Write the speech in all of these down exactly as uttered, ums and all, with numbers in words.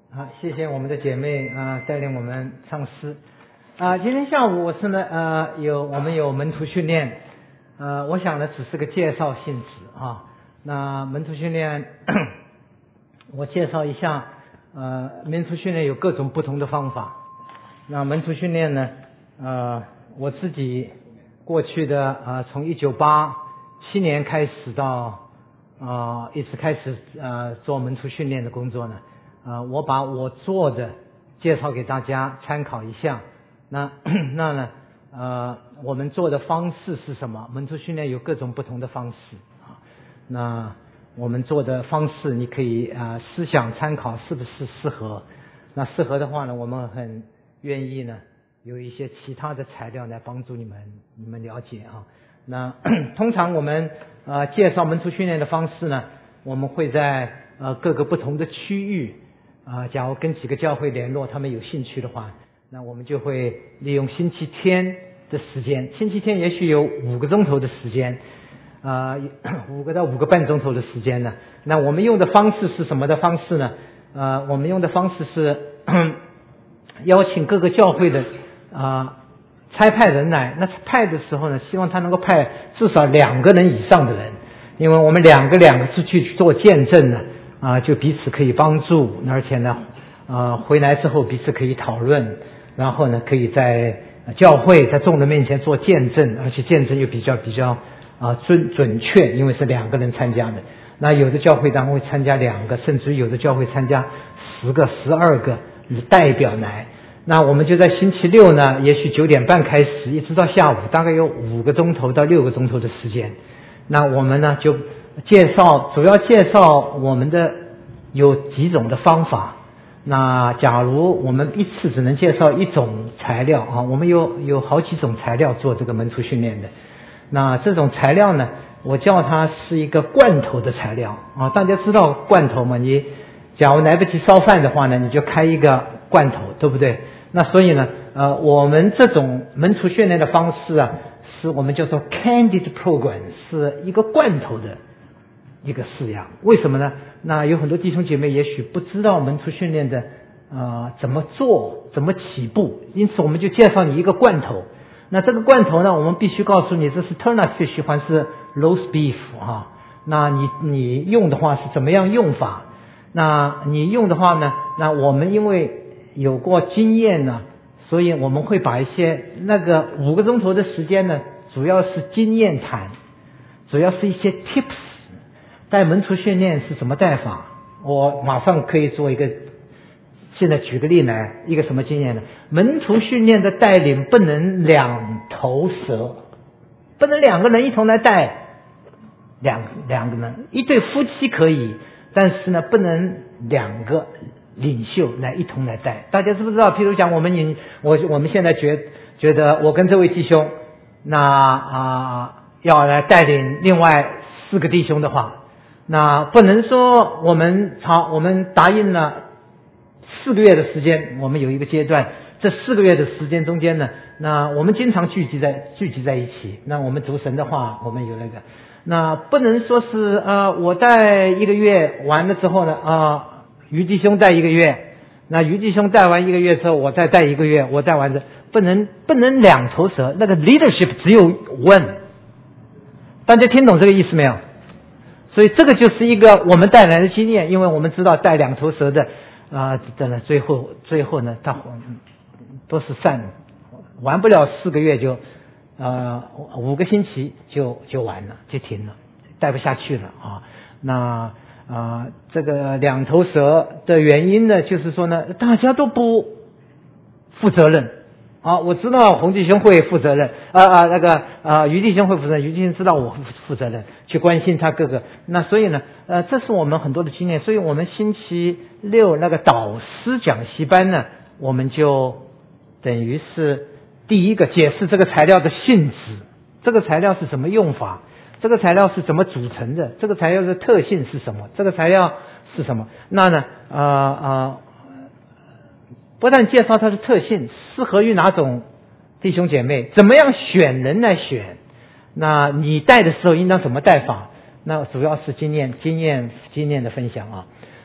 好，谢谢我们的姐妹啊、呃、带领我们唱诗啊、呃。今天下午我是呢呃有我们有门徒训练，呃我想呢只是个介绍性质啊。那门徒训练我介绍一下，呃门徒训练有各种不同的方法。那门徒训练呢呃我自己过去的啊、呃、从一九八七年开始到啊、呃、一直开始呃做门徒训练的工作呢。呃，我把我做的介绍给大家参考一下。那那呢，呃，我们做的方式是什么？门徒训练有各种不同的方式啊。那我们做的方式，你可以啊、呃、思想参考是不是适合？那适合的话呢，我们很愿意呢有一些其他的材料来帮助你们你们了解啊。那通常我们呃介绍门徒训练的方式呢，我们会在呃各个不同的区域。啊，假如跟几个教会联络，他们有兴趣的话，那我们就会利用星期天的时间，星期天也许有五个钟头的时间，啊、呃，五个到五个半钟头的时间呢。那我们用的方式是什么的方式呢？呃，我们用的方式是邀请各个教会的啊、呃、差派人来。那派的时候呢，希望他能够派至少两个人以上的人，因为我们两个两个出去做见证呢。啊，就彼此可以帮助，而且呢，呃，回来之后彼此可以讨论，然后呢，可以在教会在众人面前做见证，而且见证又比较比较啊准准确，因为是两个人参加的。那有的教会当然会参加两个，甚至有的教会参加十个、十二个代表来。那我们就在星期六呢，也许九点半开始，一直到下午，大概有五个钟头到六个钟头的时间。那我们呢就。介绍主要介绍我们的有几种的方法。那假如我们一次只能介绍一种材料啊，我们有有好几种材料做这个门徒训练的。那这种材料呢，我叫它是一个罐头的材料啊。大家知道罐头嘛？你假如来不及烧饭的话呢，你就开一个罐头，对不对？那所以呢，呃，我们这种门徒训练的方式啊，是我们叫做 candid program， 是一个罐头的。一个式样，为什么呢？那有很多弟兄姐妹也许不知道门徒训练的呃怎么做，怎么起步，因此我们就介绍你一个罐头。那这个罐头呢，我们必须告诉你这是 tuna fish 还是 roast beef 哈。那你你用的话是怎么样用法？那你用的话呢，那我们因为有过经验呢，所以我们会把一些那个五个钟头的时间呢，主要是经验谈，主要是一些 tips。带门徒训练是什么带法？我马上可以做一个，现在举个例来，一个什么经验呢？门徒训练的带领不能两头蛇，不能两个人一同来带，两两个人，一对夫妻可以，但是呢，不能两个领袖来一同来带。大家知不知道？譬如讲，我们你我我们现在觉觉得我跟这位弟兄，那啊、呃、要来带领另外四个弟兄的话。那不能说我们好，我们答应了四个月的时间，我们有一个阶段，这四个月的时间中间呢，那我们经常聚集在聚集在一起。那我们读神的话，我们有那个，那不能说是呃，我带一个月完了之后呢，啊、呃，于弟兄带一个月，那于弟兄带完一个月之后，我再带一个月，我带完的，不能不能两头蛇，那个 leadership 只有 one， 大家听懂这个意思没有？所以这个就是一个我们带来的经验，因为我们知道带两头蛇的啊，等、呃、了最后最后呢，他都是散，玩不了四个月就呃五个星期就就完了，就停了，带不下去了啊。那啊、呃、这个两头蛇的原因呢，就是说呢，大家都不负责任。啊，我知道洪弟兄会负责任，啊啊，那个啊，于弟兄会负责任，于弟兄知道我负责任，去关心他哥哥。那所以呢，呃，这是我们很多的经验。所以我们星期六那个导师讲习班呢，我们就等于是第一个解释这个材料的性质，这个材料是什么用法，这个材料是怎么组成的，这个材料的特性是什么，这个材料是什么。那呢，呃呃。不但介绍它的特性，适合于哪种弟兄姐妹，怎么样选人来选，那你带的时候应当怎么带法，那主要是经验经验经验的分享啊。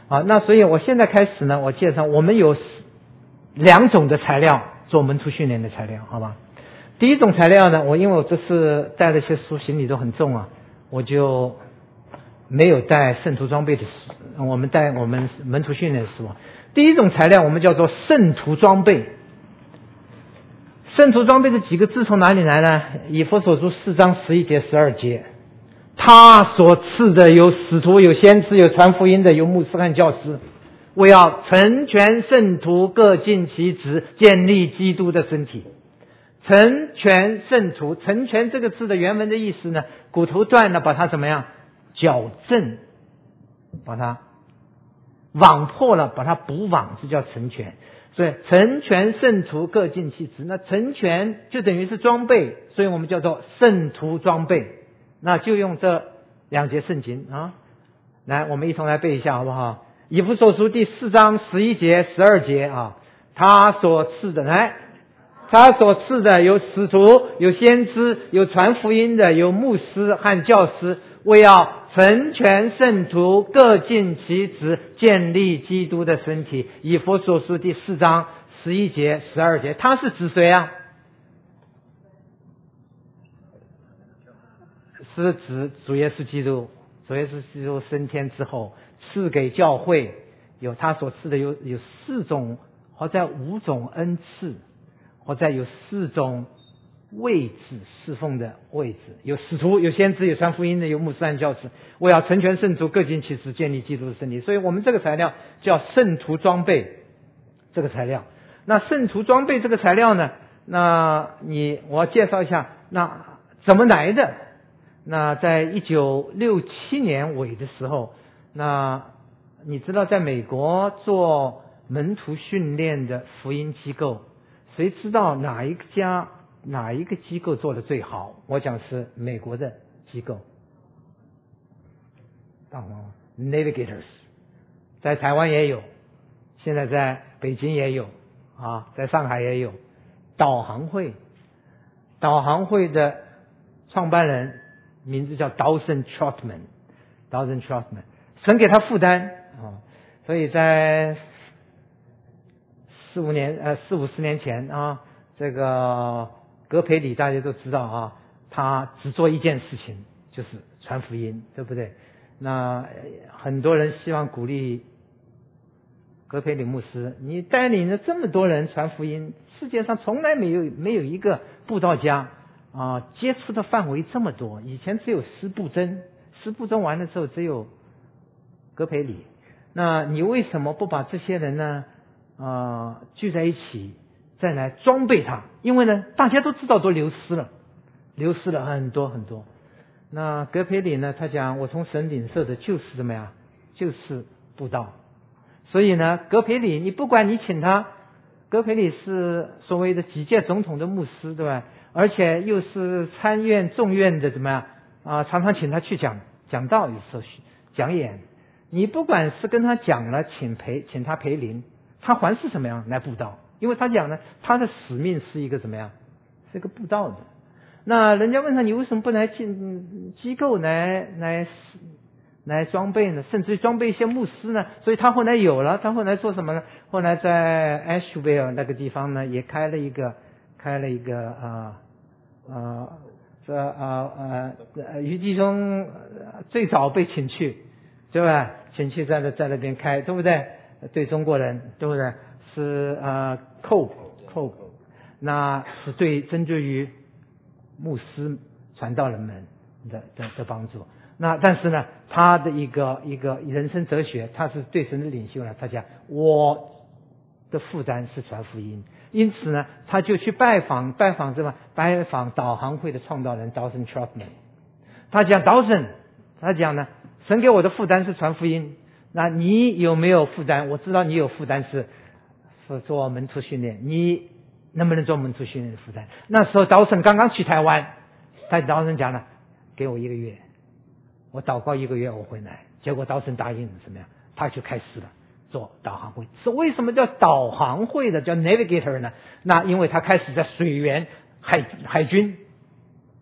好，那所以我现在开始呢，我介绍我们有两种的材料做门徒训练的材料，好吧？第一种材料呢，我因为我这次带了些书，行李都很重啊，我就没有带圣徒装备的书，我们带我们门徒训练的书。第一种材料我们叫做圣徒装备。圣徒装备这几个字从哪里来呢？以弗所书四章十一节十二节，他所赐的有使徒，有先知，有传福音的，有牧师和教师，为要成全圣徒，各尽其职，建立基督的身体。成全圣徒，成全这个字的原文的意思呢，骨头断了把它怎么样矫正，把它网破了把它补网，这叫成全。所以成全圣徒，各尽其职，那成全就等于是装备，所以我们叫做圣徒装备。那就用这两节圣经啊，来我们一同来背一下好不好？以弗所书第四章十一节十二节啊，他所赐的，来他所赐的有使徒，有先知，有传福音的，有牧师和教师，为要成全圣徒，各尽其职，建立基督的身体。以弗所书第四章十一节十二节，他是指谁啊？是指主耶稣基督。主耶稣基督升天之后赐给教会，有他所赐的有有四种或者五种恩赐，或者有四种位置侍奉的位置，有使徒，有先知，有传福音的，有牧师和教师，为要成全圣徒，各尽其职，建立基督的身体。所以我们这个材料叫圣徒装备这个材料。那圣徒装备这个材料呢，那你我要介绍一下那怎么来的。那在一九六七年尾的时候，那你知道在美国做门徒训练的福音机构，谁知道哪一家哪一个机构做的最好？我讲是美国的机构，大黄 Navigators， 在台湾也有，现在在北京也有啊，在上海也有导航会。导航会的创办人名字叫 Dawson Trotman， Dawson Trotman， 神给他负担啊，所以在四五年呃四五十年前啊，这个葛培理大家都知道啊，他只做一件事情，就是传福音，对不对？那很多人希望鼓励葛培理牧师，你带领了这么多人传福音，世界上从来没有没有一个布道家啊接触的范围这么多，以前只有施布真，施布真完了之后只有葛培理，那你为什么不把这些人呢啊聚在一起？再来装备他，因为呢，大家都知道都流失了，流失了很多很多。那葛培理呢，他讲我从神领受的就是怎么样，就是布道。所以呢，葛培理，你不管你请他，葛培理是所谓的几届总统的牧师，对吧？而且又是参院众院的怎么样啊？常常请他去讲讲道，有时候讲演。你不管是跟他讲了，请陪请他陪灵，他还是怎么样来布道？因为他讲呢，他的使命是一个怎么样，是一个布道的。那人家问他，你为什么不来进机构来来来装备呢？甚至于装备一些牧师呢？所以他后来有了，他后来做什么呢？后来在 Asheville 那个地方呢，也开了一个开了一个啊啊这啊呃余弟兄最早被请去，对吧？请去在那在那边开，对不对？对中国人，对不对？是呃 Cope Cope， 那是对针对于牧师传道人们的的的帮助。那但是呢，他的一个一个人生哲学，他是对神的领袖呢。他讲我的负担是传福音，因此呢，他就去拜访拜访什么？拜访导航会的创造人 Dawson Trotman。他讲 Dawson， 他讲呢，神给我的负担是传福音。那你有没有负担？我知道你有负担是。是做门徒训练，你能不能做门徒训练的负担？那时候导神刚刚去台湾，他导神讲了，给我一个月，我祷告一个月我回来。结果导神答应了，怎么样？他就开始了做导航会。是为什么叫导航会的叫 Navigator 呢？那因为他开始在水源海海军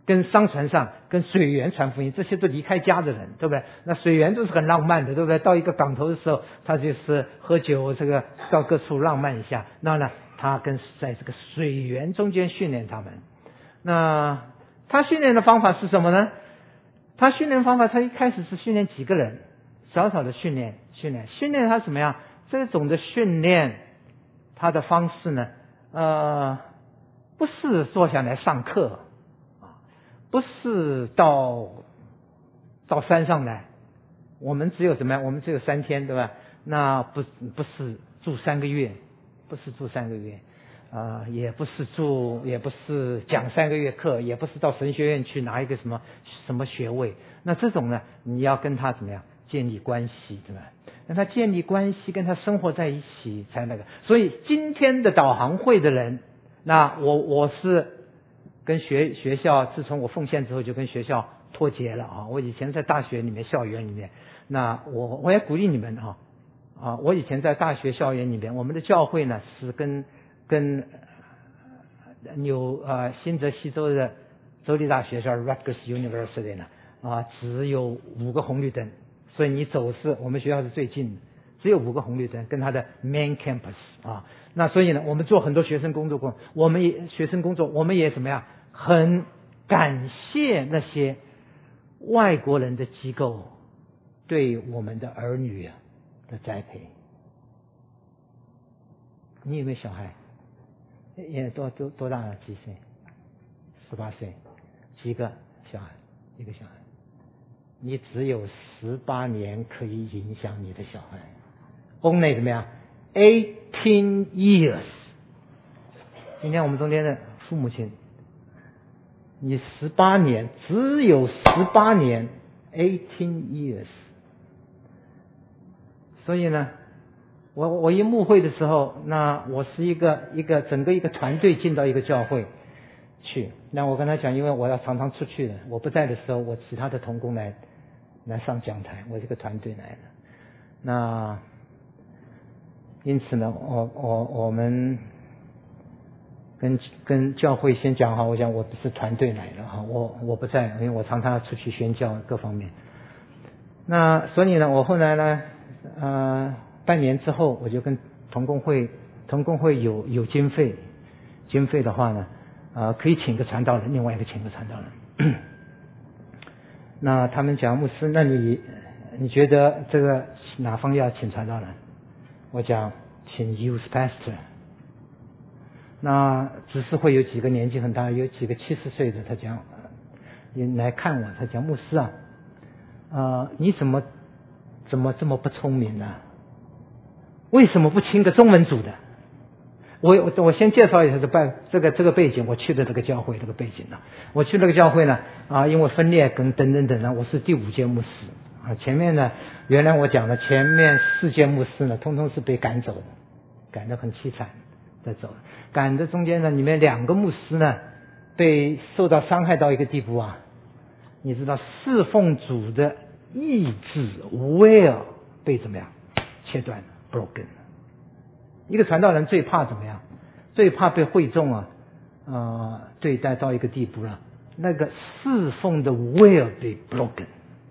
跟商船上跟水员传福音，这些都离开家的人，对不对？那水员都是很浪漫的，对不对？到一个港头的时候，他就是喝酒，这个到各处浪漫一下。那呢，他跟在这个水员中间训练他们。那他训练的方法是什么呢？他训练方法，他一开始是训练几个人，小小的训练，训练，训练他怎么样？这种的训练，他的方式呢，呃，不是坐下来上课啊，不是到到山上来，我们只有怎么样？我们只有三天，对吧？那不不是住三个月，不是住三个月。啊、呃，也不是住，也不是讲三个月课，也不是到神学院去拿一个什么什么学位。那这种呢，你要跟他怎么样建立关系，对吧？跟他建立关系，跟他生活在一起才那个。所以今天的导航会的人，那我我是跟学学校，自从我奉献之后就跟学校脱节了啊。我以前在大学里面、校园里面，那我我也鼓励你们啊啊！我以前在大学校园里面，我们的教会呢是跟跟纽呃新泽西州的州立大学叫 Rutgers University 呢啊，只有五个红绿灯，所以你走是我们学校是最近的，只有五个红绿灯跟它的 main campus 啊。那所以呢，我们做很多学生工作过，我们也学生工作，我们也怎么样，很感谢那些外国人的机构对我们的儿女的栽培。你有没有小孩？也多多多大了？几岁？十八岁，几个小孩？一个小孩。你只有十八年可以影响你的小孩。Only 怎么样 ？eighteen years。今天我们中间的父母亲，你十八年，只有十八年 ，eighteen years。所以呢，我我一牧会的时候，那我是一个一个整个一个团队进到一个教会去。那我跟他讲，因为我要常常出去的，我不在的时候，我其他的同工来来上讲台，我这个团队来的。那因此呢，我我我们跟跟教会先讲好，我讲我不是团队来的哈，我我不在，因为我常常要出去宣教各方面。那所以呢，我后来呢，呃。半年之后，我就跟同工会，同工会有有经费，经费的话呢，呃，可以请个传道人，另外一个请个传道人。那他们讲牧师，那你你觉得这个哪方要请传道人？我讲请 youth pastor。那只是会有几个年纪很大，有几个七十岁的，他讲，你来看我，他讲牧师啊，呃，你怎么怎么这么不聪明呢？为什么不请个中文组的？我我我先介绍一下这背这个这个背景，我去的这个教会这个背景呢。我去那个教会呢啊，因为分裂跟等等等呢，我是第五届牧师啊。前面呢，原来我讲的前面四届牧师呢，通通是被赶走的，赶得很凄惨的走。赶的中间呢，里面两个牧师呢被受到伤害到一个地步啊，你知道侍奉主的意志 will 被怎么样切断了。broken。 一个传道人最怕怎么样？最怕被会众啊呃对待到一个地步了，那个侍奉的 will be broken。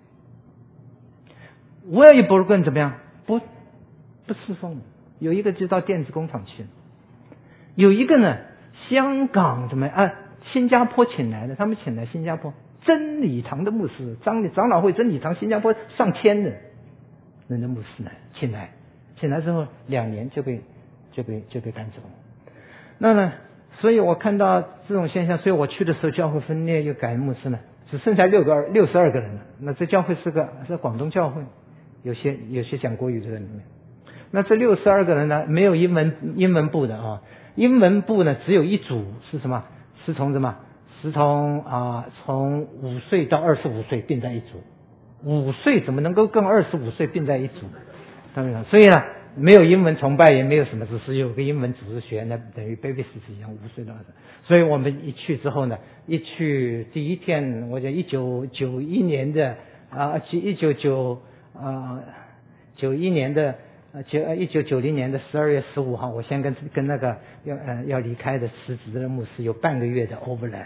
will be broken 怎么样？不不侍奉。有一个就到电子工厂去了，有一个呢香港怎么样啊？新加坡请来的，他们请来新加坡真理堂的牧师，长长老会真理堂新加坡上千的人的牧师呢请来。请来之后两年就被就被就被赶走了。那呢，所以我看到这种现象，所以我去的时候教会分裂又改牧师呢，只剩下六个二六十二个人了。那这教会是个是广东教会，有些有些讲国语的人里面。那这六十二个人呢，没有英文英文部的啊，英文部呢只有一组是什么？是从什么？是从啊从五岁到二十五岁并在一组。五岁怎么能够跟二十五岁并在一组？所以呢，没有英文崇拜，也没有什么，只是有个英文组织学，那等于 baby 是一样，五岁到二十。所以我们一去之后呢，一去第一天，我讲一九九一年的啊，一九九啊九一年的九一九九零年的十二月十五号，我先跟跟那个要呃要离开的辞职的牧师有半个月的 overlap，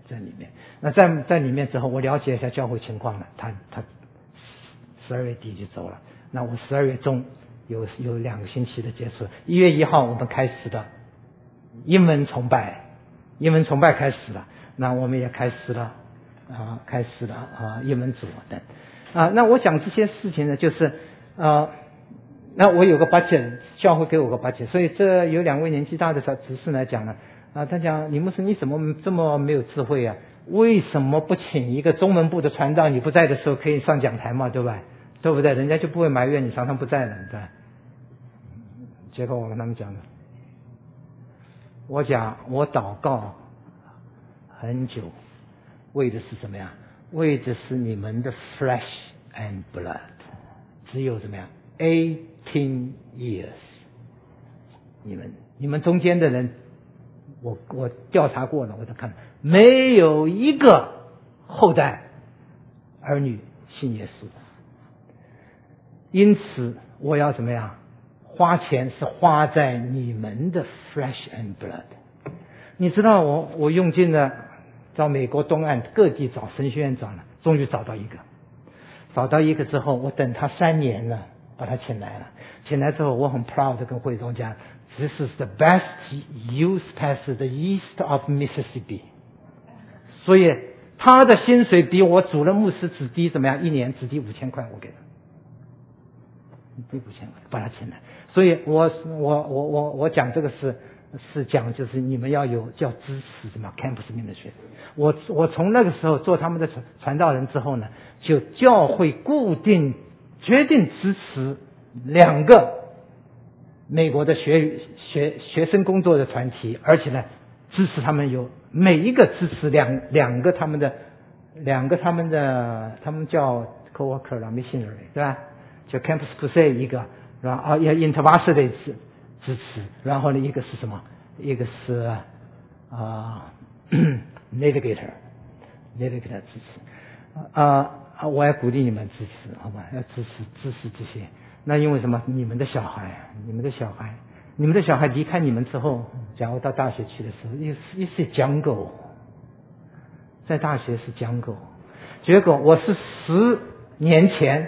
在里面。那在在里面之后，我了解一下教会情况了，他他十二月底就走了。那我十二月中有有两个星期的接触，一月一号我们开始的英文崇拜，英文崇拜开始了，那我们也开始了啊，开始了啊英文组等啊。那我讲这些事情呢，就是啊，那我有个 budget， 教会给我个 budget， 所以这有两位年纪大的执事来讲呢啊，他讲李牧师你怎么这么没有智慧啊？为什么不请一个中文部的传道？你不在的时候可以上讲台嘛，对吧？对不对？人家就不会埋怨你常常不在了，对吧？结果我跟他们讲了，我讲我祷告很久，为的是什么呀？为的是你们的 flesh and blood， 只有怎么样 eighteen years， 你们你们中间的人，我我调查过了，我都看没有一个后代儿女信耶稣，因此我要怎么样？花钱是花在你们的 flesh and blood。你知道我我用尽了到美国东岸各地找神学院长了，终于找到一个，找到一个之后，我等他三年了，把他请来了。请来之后，我很 proud 地跟会中讲 ，This is the best youth pastor the east of Mississippi。所以他的薪水比我主任牧师只低怎么样？一年只低五千块，我给他，低五千块把他请来。所以我我我我我讲这个是是讲就是你们要有叫支持什么 campus ministry。我我从那个时候做他们的传传道人之后呢，就教会固定决定支持两个美国的学学学生工作的团体，而且呢支持他们有每一个支持两两个他们的两个他们的他们叫 co-worker 啦 missionary 对吧？就 campus crusade 一个。然后啊，要 intervarsity 的支支持，然后呢，一个是什么？一个是啊、呃、，navigator navigator 支持啊、呃，我也鼓励你们支持，好吧？要支持支持这些。那因为什么？你们的小孩，你们的小孩，你们的小孩离开你们之后，假如到大学去的时候，也是也是讲狗，在大学是讲狗。结果我是十年前。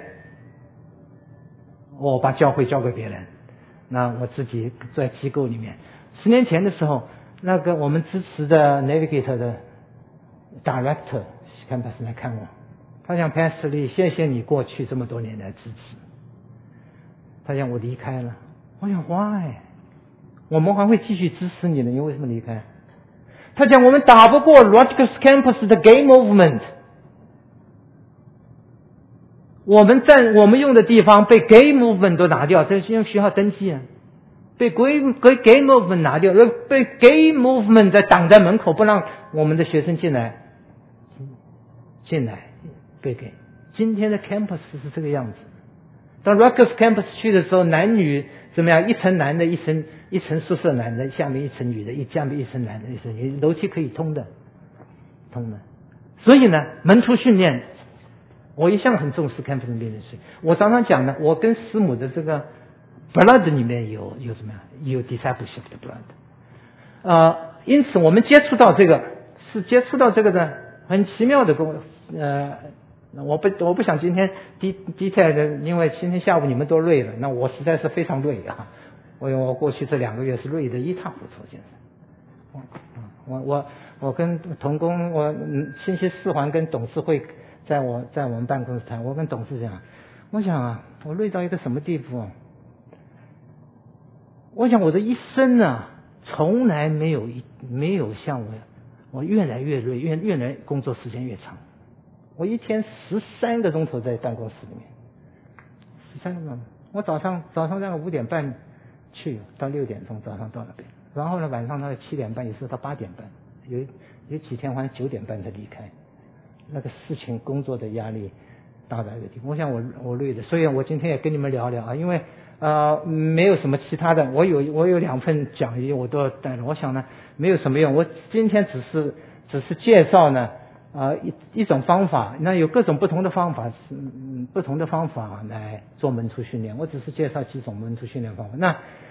我把教会交给别人，那我自己在机构里面。十年前的时候，那个我们支持的 Navigator 的 Director campus 来看我，他讲 Pastor Lee， 谢谢你过去这么多年来支持。他讲我离开了，我想 Why？ 我们还会继续支持你的，你为什么离开？他讲我们打不过 Rutgers campus 的 Gay Movement。我们在我们用的地方被 gay movement 都拿掉，这是用学校登记啊，被 gay gay movement 拿掉，被 gay movement 在挡在门口，不让我们的学生进来，进来被给。今天的 campus 是这个样子。当 Rutgers campus 去的时候，男女怎么样？一层男的，一层一层宿舍男的，下面一层女的，一下面一层男的，一层女的，楼梯可以通的，通的。所以呢，门徒训练。我一向很重视 campus ministry， 我常常讲呢，我跟师母的这个 blood 里面有有什么呀？有 discipleship 的 blood， 呃，因此我们接触到这个是接触到这个的很奇妙的工，呃，我不我不想今天 detail 的，因为今天下午你们都累了，那我实在是非常累啊，我我过去这两个月是累得一塌糊涂，现在，我我我跟同工，我星期四还跟董事会。在我在我们办公室谈，我跟董事讲，我想啊，我累到一个什么地步啊？我想我的一生啊，从来没有一没有像我，我越来越累，越越来工作时间越长。我一天十三个钟头在办公室里面，十三个钟头。我早上早上大概五点半去，到六点钟早上到那边，然后呢晚上大概七点半，有时候到八点半，有有几天好像九点半才离开。那个事情工作的压力大到一个地步，我想我我累的，所以我今天也跟你们聊聊啊，因为呃没有什么其他的，我有我有两份讲义我都要带了，我想呢没有什么用，我今天只是只是介绍呢啊、呃、一一种方法，那有各种不同的方法，嗯不同的方法来做门徒训练，我只是介绍几种门徒训练方法。那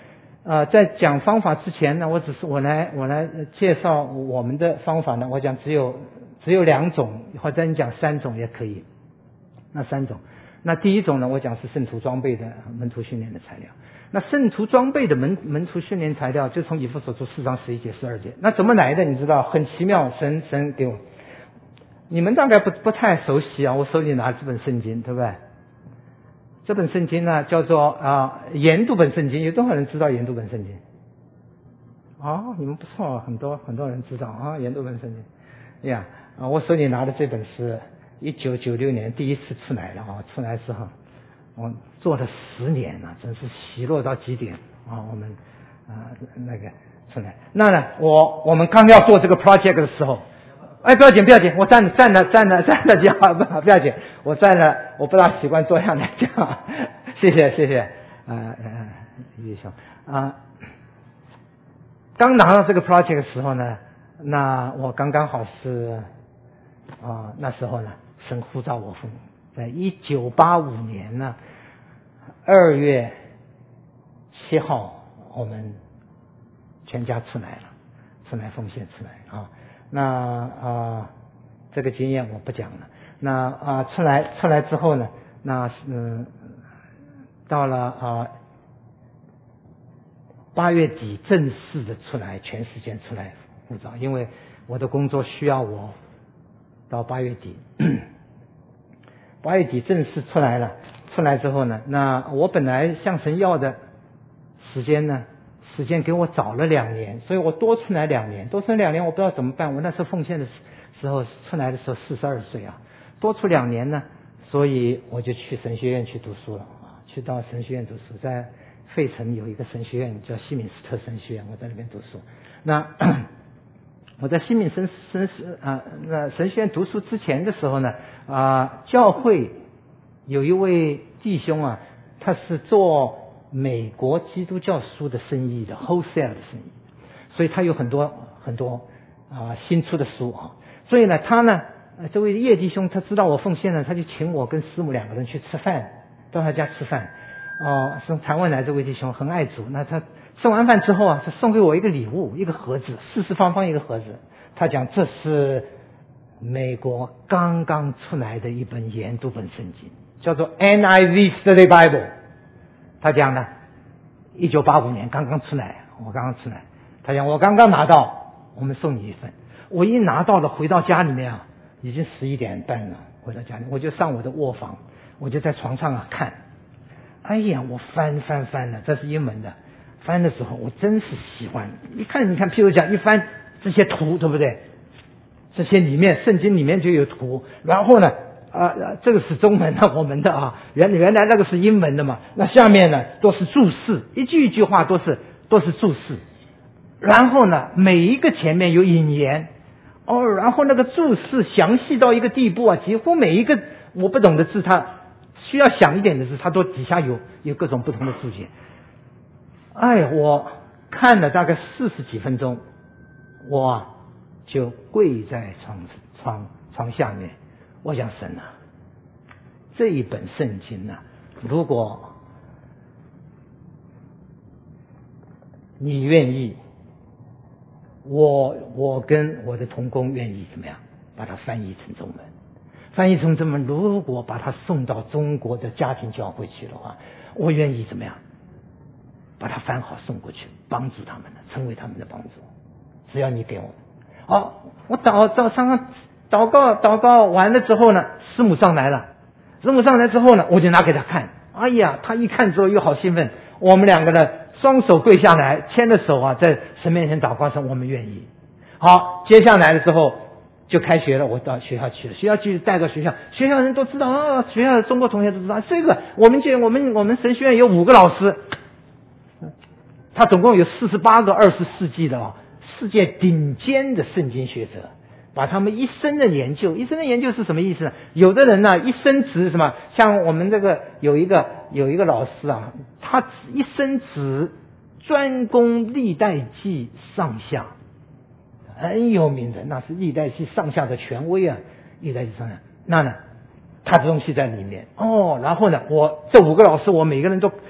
呃，在讲方法之前呢，我只是我来我来介绍我们的方法呢，我讲只有只有两种，或者你讲三种也可以。那三种，那第一种呢，我讲是圣徒装备的门徒训练的材料。那圣徒装备的门门徒训练材料，就从以弗所书四章十一节、十二节。那怎么来的？你知道，很奇妙，神神给我。你们大概不不太熟悉啊，我手里拿这本圣经，对不对？这本圣经呢，叫做啊研读本圣经。有多少人知道研读本圣经？哦，你们不错，很多很多人知道啊，研读本圣经呀。啊，我手里拿的这本是一九九六年第一次出来的啊，出来之后我做了十年了，真是喜乐到极点啊。我们啊那个出来，那呢，我我们刚要做这个 project 的时候。哎，不要紧，不要紧，我站着站着站着站着讲，不不要紧，我站着，我不大习惯坐下来讲，谢谢谢谢，呃呃，叶兄啊，刚拿到这个 project 的时候呢，那我刚刚好是啊那时候呢，神呼召我奉，在一九八五年呢二月七号，我们全家出来了，出来奉献出来啊。那啊、呃，这个经验我不讲了。那啊、呃，出来出来之后呢，那嗯、呃，到了啊八月底正式的出来，全时间出来护照，因为我的工作需要我到八月底。八月底正式出来了，出来之后呢，那我本来向神要的时间呢。时间给我早了两年，所以我多出来两年，多出来两年我不知道怎么办。我那时候奉献的时候，出来的时候四十二岁啊，多出两年呢，所以我就去神学院去读书了啊，去到神学院读书，在费城有一个神学院叫西敏斯特神学院，我在那边读书。那我在西敏神神啊那神学院读书之前的时候呢，啊，教会有一位弟兄啊，他是做美国基督教书的生意的 wholesale 的生意，所以他有很多很多啊新出的书啊，所以呢他呢这位叶弟兄他知道我奉献了，他就请我跟师母两个人去吃饭，到他家吃饭哦，从台湾来这位弟兄很爱主，那他吃完饭之后啊，他送给我一个礼物，一个盒子，四四方方一个盒子，他讲这是美国刚刚出来的一本研读本圣经，叫做 N I V Study Bible。他讲呢，一九八五年刚刚出来，我刚刚出来。他讲我刚刚拿到，我们送你一份。我一拿到了，回到家里面啊，已经十一点半了。回到家里，我就上我的卧房，我就在床上啊看。哎呀，我翻翻翻了，这是英文的。翻的时候，我真是喜欢。一看，你看，譬如讲一翻这些图，对不对？这些里面圣经里面就有图，然后呢？啊，这个是中文的，我们的啊，原原来那个是英文的嘛。那下面呢都是注释，一句一句话都是都是注释。然后呢，每一个前面有引言，哦，然后那个注释详细到一个地步啊，几乎每一个我不懂的字，它需要想一点的字，它都底下有有各种不同的注解。哎，我看了大概四十几分钟，我就跪在床床床下面。我想神啊，这一本圣经啊，如果你愿意，我我跟我的同工愿意怎么样，把它翻译成中文，翻译成中文，如果把它送到中国的家庭教会去的话，我愿意怎么样，把它翻好送过去，帮助他们的，成为他们的帮助。只要你给我，好，我早早上。祷告祷告完了之后呢，师母上来了，师母上来之后呢，我就拿给他看。哎呀，他一看之后又好兴奋。我们两个呢，双手跪下来，牵着手啊，在神面前祷告说我们愿意。好，接下来了之后就开学了，我到学校去了，学校去带到学校，学校人都知道啊，学校的中国同学都知道这个。我们就我们我们神学院有五个老师，他总共有四十八个二十世纪的啊，世界顶尖的圣经学者。把他们一生的研究，一生的研究是什么意思呢？有的人呢，一生只什么，像我们这个有一个有一个老师啊，他一生只专攻历代记上下，很有名的，那是历代记上下的权威啊，历代记上下。那呢，他的东西在里面哦。然后呢，我这五个老师，我每个人都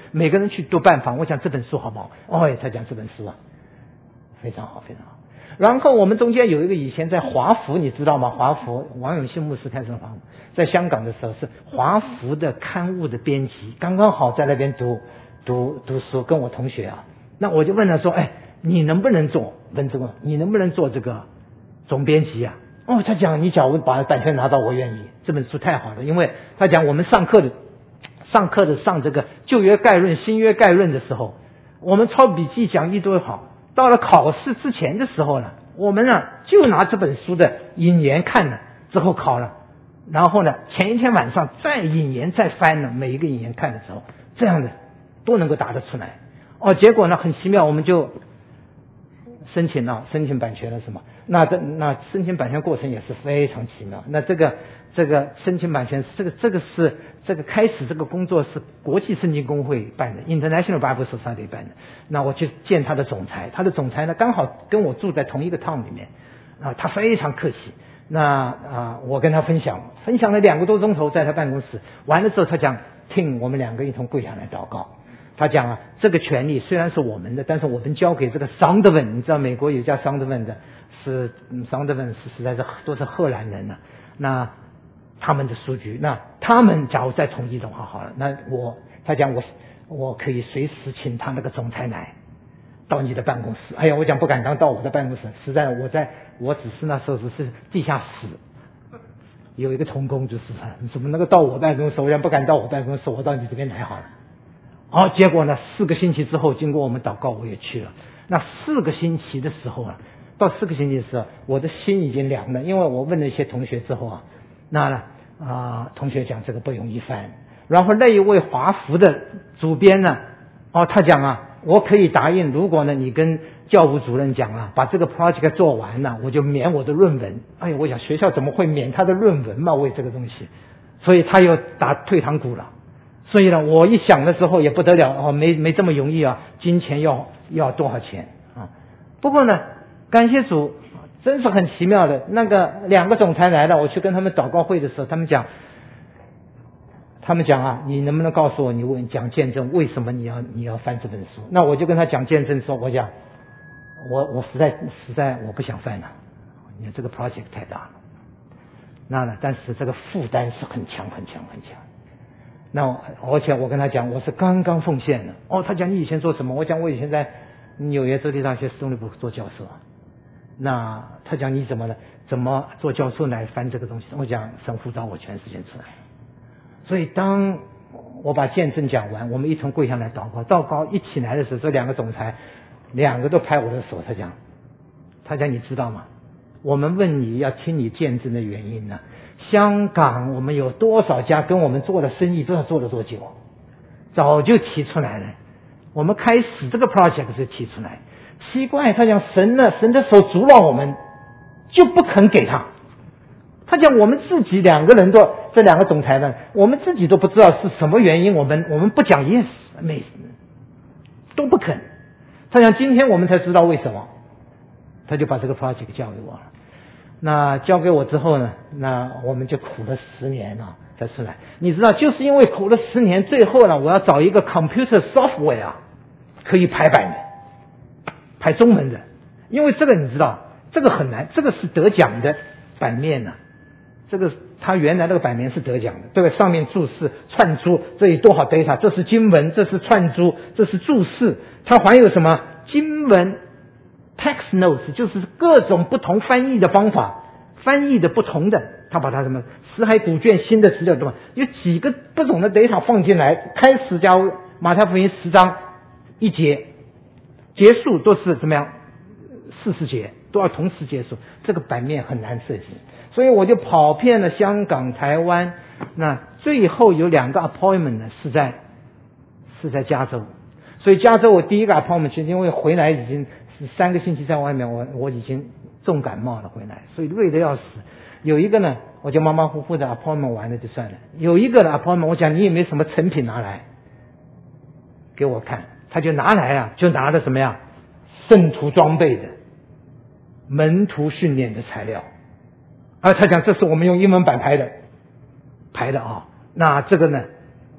每个人去读办法。我讲这本书好不好？哦，他讲这本书啊，非常好，非常好。然后我们中间有一个以前在华府，你知道吗？华府王永信牧师开始华府，在香港的时候是华府的刊物的编辑，刚刚好在那边读读读书，跟我同学啊。那我就问他说：“哎，你能不能做？问这个，你能不能做这个总编辑啊？”哦，他讲你假如把版权拿到，我愿意。这本书太好了，因为他讲我们上课的上课的上这个旧约概论、新约概论的时候，我们抄笔记讲义都好。到了考试之前的时候呢，我们呢就拿这本书的引言看了，之后考了，然后呢前一天晚上再引言再翻了，每一个引言看的时候，这样的都能够答得出来。哦，结果呢很奇妙，我们就申请了申请版权了，是吗？那这那申请版权过程也是非常奇妙。那这个这个申请版权，这个这个是这个开始这个工作是国际圣经公会办的 ，International Bible Society 办的。那我去见他的总裁，他的总裁呢刚好跟我住在同一个 town 里面，啊，他非常客气。那啊，我跟他分享，分享了两个多钟头，在他办公室完了之后，他讲听我们两个一同跪下来祷告。他讲啊，这个权利虽然是我们的，但是我们交给这个桑德文，你知道美国有家桑德文的，是桑德文是实在是都是荷兰人呢、啊，那他们的书局，那他们假如再同意的话，好了，那我他讲我我可以随时请他那个总裁来到你的办公室。哎呀，我讲不敢当到我的办公室，实在我在我只是那时候只是地下室。有一个同工就是你怎么能够到我办公室？我讲不敢到我办公室，我到你这边来好了。好，结果呢，四个星期之后，经过我们祷告，我也去了。那四个星期的时候啊，到四个星期的时候，我的心已经凉了，因为我问了一些同学之后啊，那呢啊、呃，同学讲这个不容易翻。然后那一位华福的主编呢，哦，他讲啊，我可以答应，如果呢你跟教务主任讲啊，把这个 project 做完了，我就免我的论文。哎呀，我想学校怎么会免他的论文嘛？为这个东西，所以他又打退堂鼓了。所以呢，我一想的时候也不得了哦，没没这么容易啊，金钱要要多少钱啊？不过呢，感谢主，真是很奇妙的。那个两个总裁来了，我去跟他们祷告会的时候，他们讲，他们讲啊，你能不能告诉我，你问讲见证，为什么你要你要翻这本书？那我就跟他讲见证说，我讲，我我实在实在我不想翻了，你这个 project 太大了。那呢，但是这个负担是很强很强很强。那而且我跟他讲，我是刚刚奉献的。哦，他讲你以前做什么？我讲我以前在纽约州立大学斯通利部做教授。那他讲你怎么了？怎么做教授来翻这个东西？我讲神呼召我全时间出来。所以当我把见证讲完，我们一同跪下来祷告，祷告一起来的时候，这两个总裁两个都拍我的手。他讲，他讲你知道吗？我们问你要听你见证的原因呢？香港我们有多少家跟我们做的生意都要做了多久？早就提出来了。我们开始这个 project 是提出来，奇怪，他讲神呢，神的手阻挠我们，就不肯给他。他讲我们自己两个人都，这两个总裁呢，我们自己都不知道是什么原因，我们我们不讲 yes， 没都不肯。他讲今天我们才知道为什么，他就把这个 project 交给我了。那交给我之后呢，那我们就苦了十年啊才出来。你知道，就是因为苦了十年，最后呢，我要找一个 computer software 啊，可以排版的，排中文的。因为这个你知道，这个很难，这个是得奖的版面呢、啊。这个它原来那个版面是得奖的，这个上面注释串珠，这里多少 data， 这是经文，这是串珠，这是注释，它还有什么经文 text notes， 就是各种不同翻译的方法，翻译的不同的，它把它什么死海古卷新的资料对吧？有几个不同的 data 放进来，开始加马太福音十章一节，结束都是怎么样四十节，都要同时结束，这个版面很难设计。所以我就跑遍了香港、台湾，那最后有两个 appointment 呢是在是在加州，所以加州我第一个 appointment 去，因为回来已经是三个星期在外面，我我已经重感冒了回来，所以累得要死。有一个呢，我就马马虎虎的 appointment 完了就算了；有一个的 appointment， 我讲你有没有什么成品拿来给我看？他就拿来啊，就拿了什么呀？圣徒装备的、门徒训练的材料。啊，他讲这是我们用英文版排的，排的啊。那这个呢，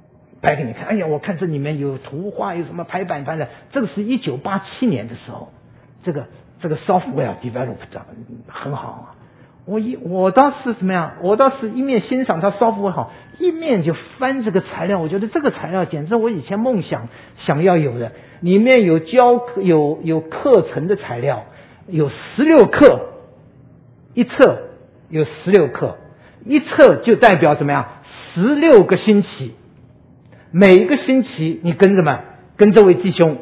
摆给你看，哎呀，我看这里面有图画，有什么排版盘的，这个是一九八七年的时候，这个这个 software develop 的很好啊。我一我当时怎么样？我当时一面欣赏它 software 好，一面就翻这个材料，我觉得这个材料简直我以前梦想想要有的，里面有教有有课程的材料，有十六课，一册有十六课，一册就代表怎么样？十六个星期，每一个星期你跟什么？跟这位弟兄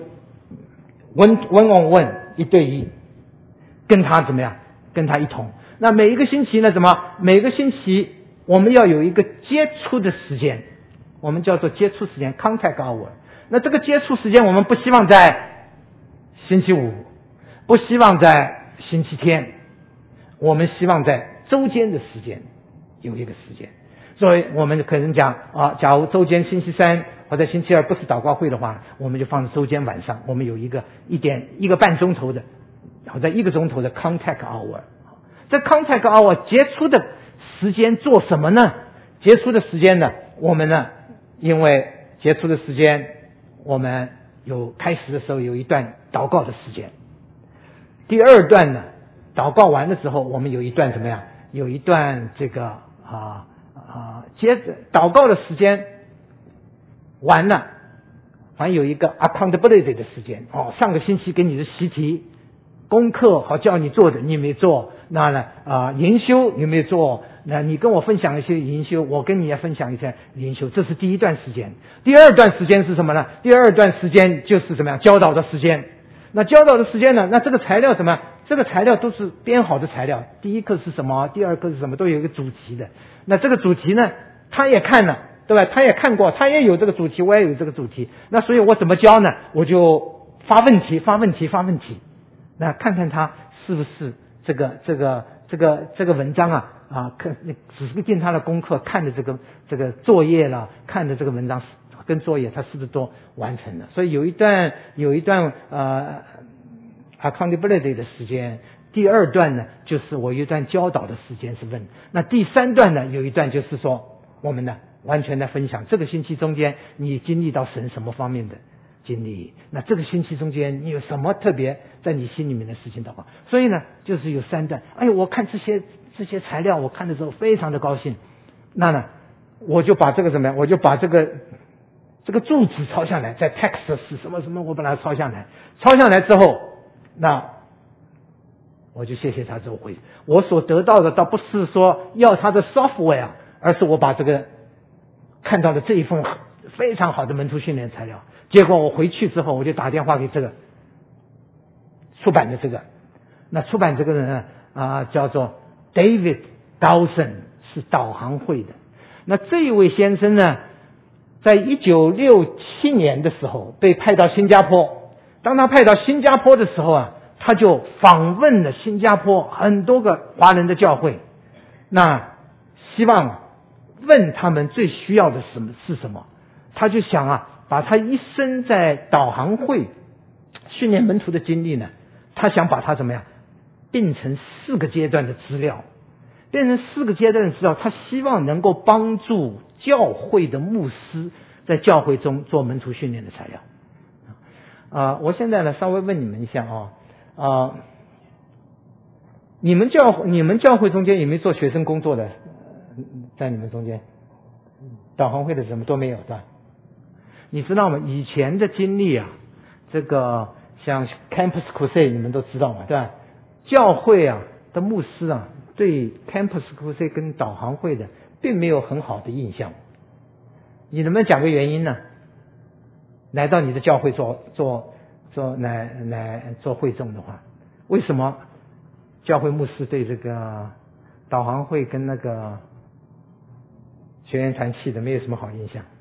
one one on one 一对一，跟他怎么样？跟他一同。那每一个星期呢？怎么？每个星期我们要有一个接触的时间，我们叫做接触时间 contact hour。那这个接触时间我们不希望在星期五，不希望在星期天，我们希望在周间的时间有一个时间。所以我们可能讲啊，假如周间星期三或者星期二不是祷告会的话，我们就放周间晚上，我们有一个一点一个半钟头的或者一个钟头的 contact hour。这 contact hour 结束的时间做什么呢？结束的时间呢，我们呢，因为结束的时间，我们有开始的时候有一段祷告的时间。第二段呢，祷告完的时候，我们有一段怎么样？有一段这个啊啊，接着祷告的时间完了，还有一个 accountability 的时间。哦，上个星期给你的习题功课好叫你做的，你没做。那呢啊，灵修有没有做？那你跟我分享一些灵修，我跟你也分享一些灵修，这是第一段时间。第二段时间是什么呢？第二段时间就是怎么样？教导的时间。那教导的时间呢？那这个材料怎么样？这个材料都是编好的材料。第一课是什么？第二课是什么？都有一个主题的。那这个主题呢，他也看了，对吧？他也看过，他也有这个主题，我也有这个主题。那所以我怎么教呢？我就发问题，发问题，发问题。那看看他是不是这个这个这个这个文章啊啊，看只是进他的功课，看的这个这个作业了，看的这个文章跟作业，他是不是都完成了？所以有一段有一段呃 accountability 的时间，第二段呢就是我有一段教导的时间是问，那第三段呢有一段就是说我们呢完全的分享这个星期中间你经历到神什么方面的经历，那这个星期中间你有什么特别在你心里面的事情的话，所以呢就是有三段。哎呦，我看这些这些材料，我看的时候非常的高兴。那呢，我就把这个怎么样？我就把这个这个注释抄下来，在 text 是什么什么，我把它抄下来。抄下来之后，那我就谢谢他之后回，我所得到的倒不是说要他的 software， 而是我把这个看到的这一份非常好的门徒训练材料。结果我回去之后，我就打电话给这个出版的这个，那出版这个人呢啊叫做 David Dawson， 是导航会的。那这一位先生呢，在一九六七年的时候被派到新加坡。当他派到新加坡的时候啊，他就访问了新加坡很多个华人的教会，那希望问他们最需要的什么是什么。他就想啊，把他一生在导航会训练门徒的经历呢，他想把它怎么样变成四个阶段的资料，变成四个阶段的资料，他希望能够帮助教会的牧师在教会中做门徒训练的材料。啊、呃，我现在呢稍微问你们一下啊啊、呃，你们教你们教会中间有没有做学生工作的？在你们中间，导航会的什么都没有的。你知道吗？以前的经历啊，这个像 Campus Crusade 你们都知道嘛，对吧？教会啊的牧师啊，对 Campus Crusade 跟导航会的并没有很好的印象。你能不能讲个原因呢？来到你的教会做做做来来做会众的话，为什么教会牧师对这个导航会跟那个学员团契的没有什么好印象？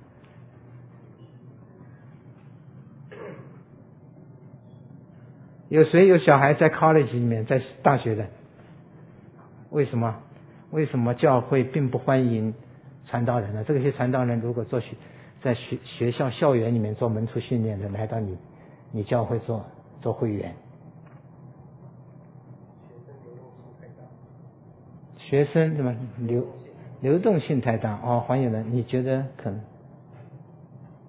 有谁有小孩在 college 里面，在大学的？为什么？为什么教会并不欢迎传道人呢？这些传道人如果做学在学学校校园里面做门徒训练的，来到你你教会做做会员，学生什么流流动性太大哦，黄友仁，你觉得可能？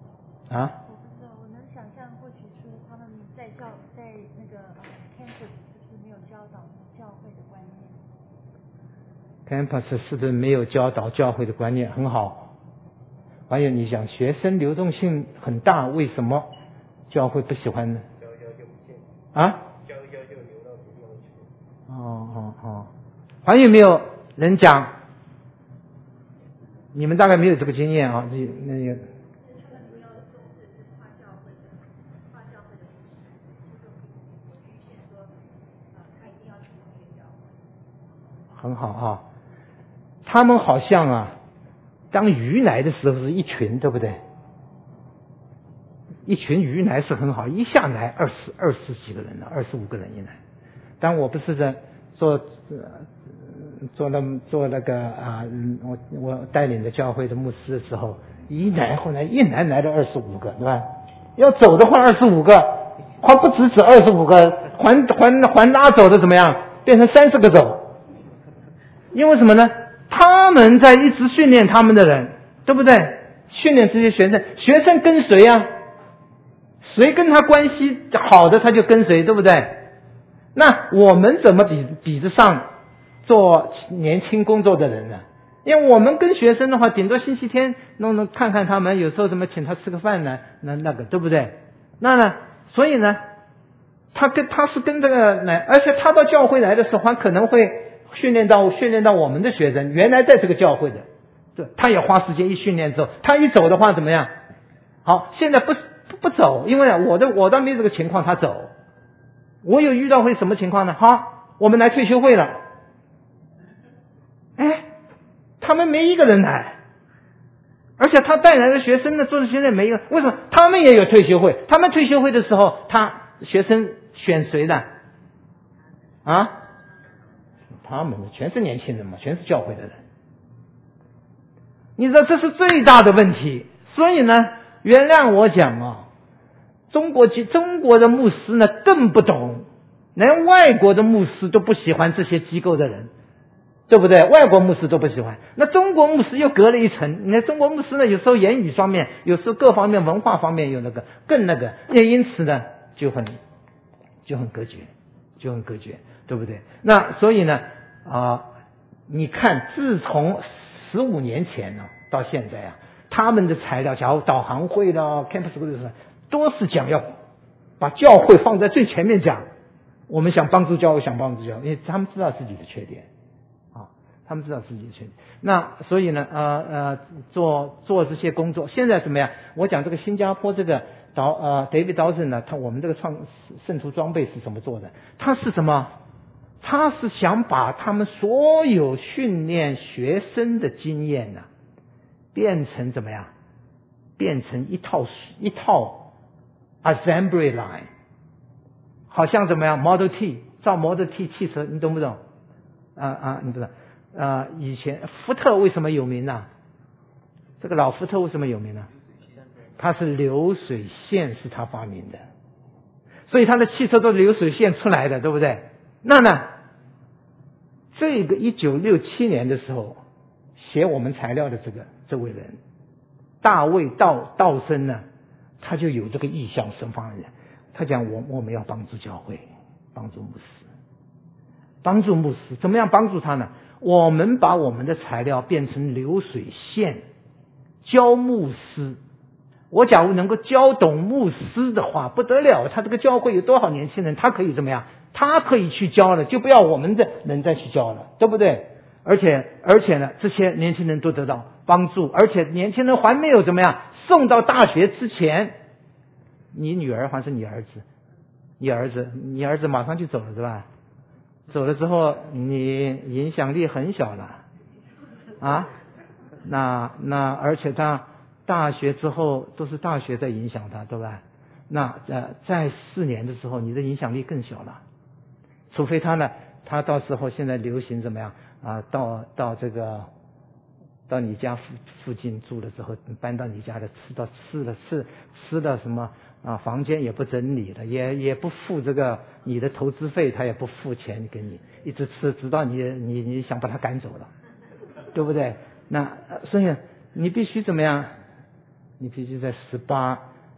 啊？ 我不知道，我能想象或许是他们在教在那个呃 campus 是不是没有教导教会的观念 ？campus 是不是没有教导教会的观念？很好。还有你想学生流动性很大，为什么教会不喜欢呢？教教就不信啊？教教就流到不要去。哦哦哦，还有没有人讲？你们大概没有这个经验啊，那那个。很好啊，他们好像啊，当鱼来的时候是一群，对不对？一群鱼来是很好，一下来二十二十几个人了，二十五个人一来。当我不是在做做那做那个啊，我我带领的教会的牧师的时候，一来后来一来来了二十五个，对吧？要走的话二十五个，还不只止二十五个，还还还拉走的怎么样？变成三十个走。因为什么呢？他们在一直训练他们的人，对不对？训练这些学生，学生跟谁啊？谁跟他关系好的他就跟谁，对不对？那我们怎么比比得上做年轻工作的人呢？因为我们跟学生的话，顶多星期天弄弄看看他们，有时候怎么请他吃个饭呢？那那个对不对？那呢？所以呢，他跟他是跟这个来，而且他到教会来的时候，还可能会训练到训练到我们的学生，原来在这个教会的，对，他也花时间一训练之后，他一走的话怎么样？好，现在不不不走，因为我的我倒没这个情况，他走。我有遇到会什么情况呢？好，我们来退休会了，哎，他们没一个人来，而且他带来的学生呢，做的现在没有，为什么？他们也有退休会，他们退休会的时候，他学生选谁的？啊？他们全是年轻人嘛，全是教会的人。你知道这是最大的问题，所以呢，原谅我讲啊，中国中国的牧师呢更不懂，连外国的牧师都不喜欢这些机构的人，对不对？外国牧师都不喜欢，那中国牧师又隔了一层。你看中国牧师呢，有时候言语方面，有时候各方面文化方面有那个更那个，也因此呢就很就很隔绝，就很隔绝，对不对？那所以呢啊，你看自从十五年前呢到现在啊，他们的材料，假如导航会的 campus 会的都是讲要把教会放在最前面讲，我们想帮助教会，想帮助教会，因为他们知道自己的缺点啊，他们知道自己的缺点。那所以呢，呃呃，做做这些工作，现在怎么样？我讲这个新加坡这个导呃 David Dawson 呢，他我们这个创圣徒装备是怎么做的？他是什么？他是想把他们所有训练学生的经验呢，变成怎么样？变成一套一套 assembly line， 好像怎么样 Model T 造 Model T 汽车，你懂不懂？啊啊，你不懂啊？以前福特为什么有名呢？这个老福特为什么有名呢？它是流水线是他发明的，所以他的汽车都是流水线出来的，对不对？那呢，这个一九六七年的时候写我们材料的这个这位人大卫道道生呢，他就有这个意向生发人，他讲我我们要帮助教会，帮助牧师，帮助牧师，怎么样帮助他呢？我们把我们的材料变成流水线，教牧师。我假如能够教懂牧师的话，不得了，他这个教会有多少年轻人，他可以怎么样？他可以去教了，就不要我们的人再去教了，对不对？而且而且呢，这些年轻人都得到帮助，而且年轻人还没有怎么样送到大学之前，你女儿还是你儿子，你儿子你儿子马上就走了，是吧？走了之后，你影响力很小了啊。那那而且他大学之后都是大学在影响他，对吧？那呃，在四年的时候，你的影响力更小了。除非他呢，他到时候现在流行怎么样啊？到到这个到你家附附近住了之后，搬到你家的，吃到吃了吃吃了什么啊？房间也不整理了，也也不付这个你的投资费，他也不付钱给你，一直吃直到你你你想把他赶走了，对不对？那所以你必须怎么样？你必须在十八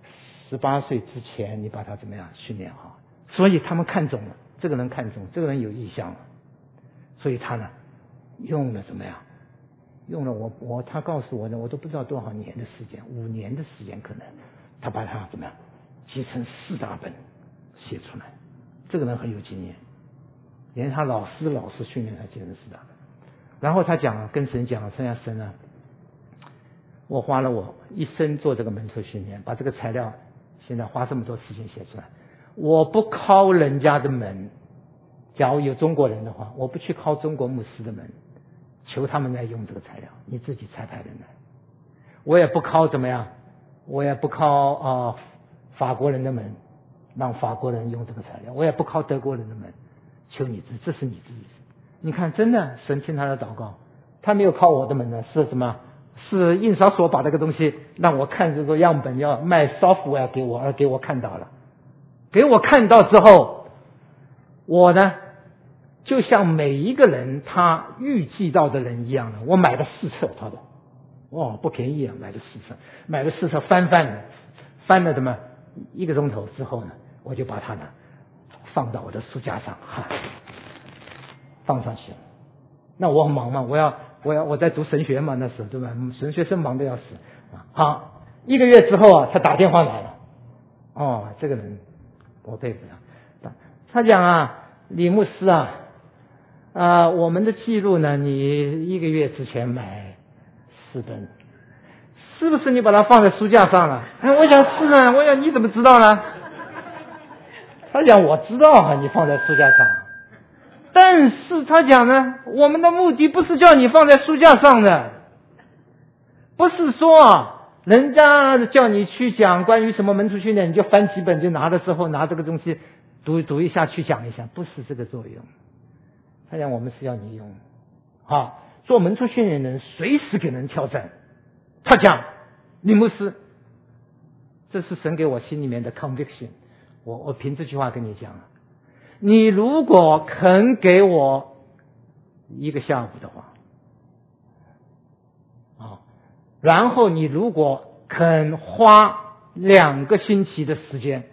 十八岁之前你把他怎么样训练好，所以他们看中了这个人，看中这个人有意向了，所以他呢用了怎么样，用了我我他告诉我的，我都不知道多少年的时间，五年的时间可能，他把他怎么样集成四大本写出来，这个人很有经验，连他老师老师训练他集成四大本，然后他讲跟神讲，剩下神啊，我花了我一生做这个门徒训练，把这个材料现在花这么多时间写出来，我不敲人家的门，假如有中国人的话，我不去敲中国牧师的门，求他们来用这个材料，你自己才派人来。我也不敲怎么样，我也不敲啊、呃、法国人的门，让法国人用这个材料，我也不敲德国人的门，求你自己，这是你自己。你看，真的神听他的祷告，他没有靠我的门呢，是什么？是印刷所把这个东西让我看这个样本，要卖 software 给我，而给我看到了，给我看到之后，我呢就像每一个人他预计到的人一样的，我买了四册他的，哦不便宜啊，买了四册，买了四册翻翻的，翻了怎么一个钟头之后呢，我就把它呢放到我的书架上，哈，放上去了。那我很忙嘛，我要我要我在读神学嘛，那时候对吧？神学生忙得要死啊。好，一个月之后啊，他打电话来了。哦，这个人我佩服他。他讲啊，李牧师啊，啊、呃，我们的记录呢，你一个月之前买四本，是不是你把它放在书架上了？哎，我想是呢，我想你怎么知道呢？他讲我知道啊，你放在书架上。但是他讲呢，我们的目的不是叫你放在书架上的，不是说啊，人家叫你去讲关于什么门徒训练，你就翻几本就拿的时候拿这个东西读读一下去讲一下，不是这个作用。他讲我们是要你用，啊，做门徒训练的人随时给人挑战。他讲李牧师，这是神给我心里面的 conviction， 我我凭这句话跟你讲。你如果肯给我一个下午的话，啊，然后你如果肯花两个星期的时间，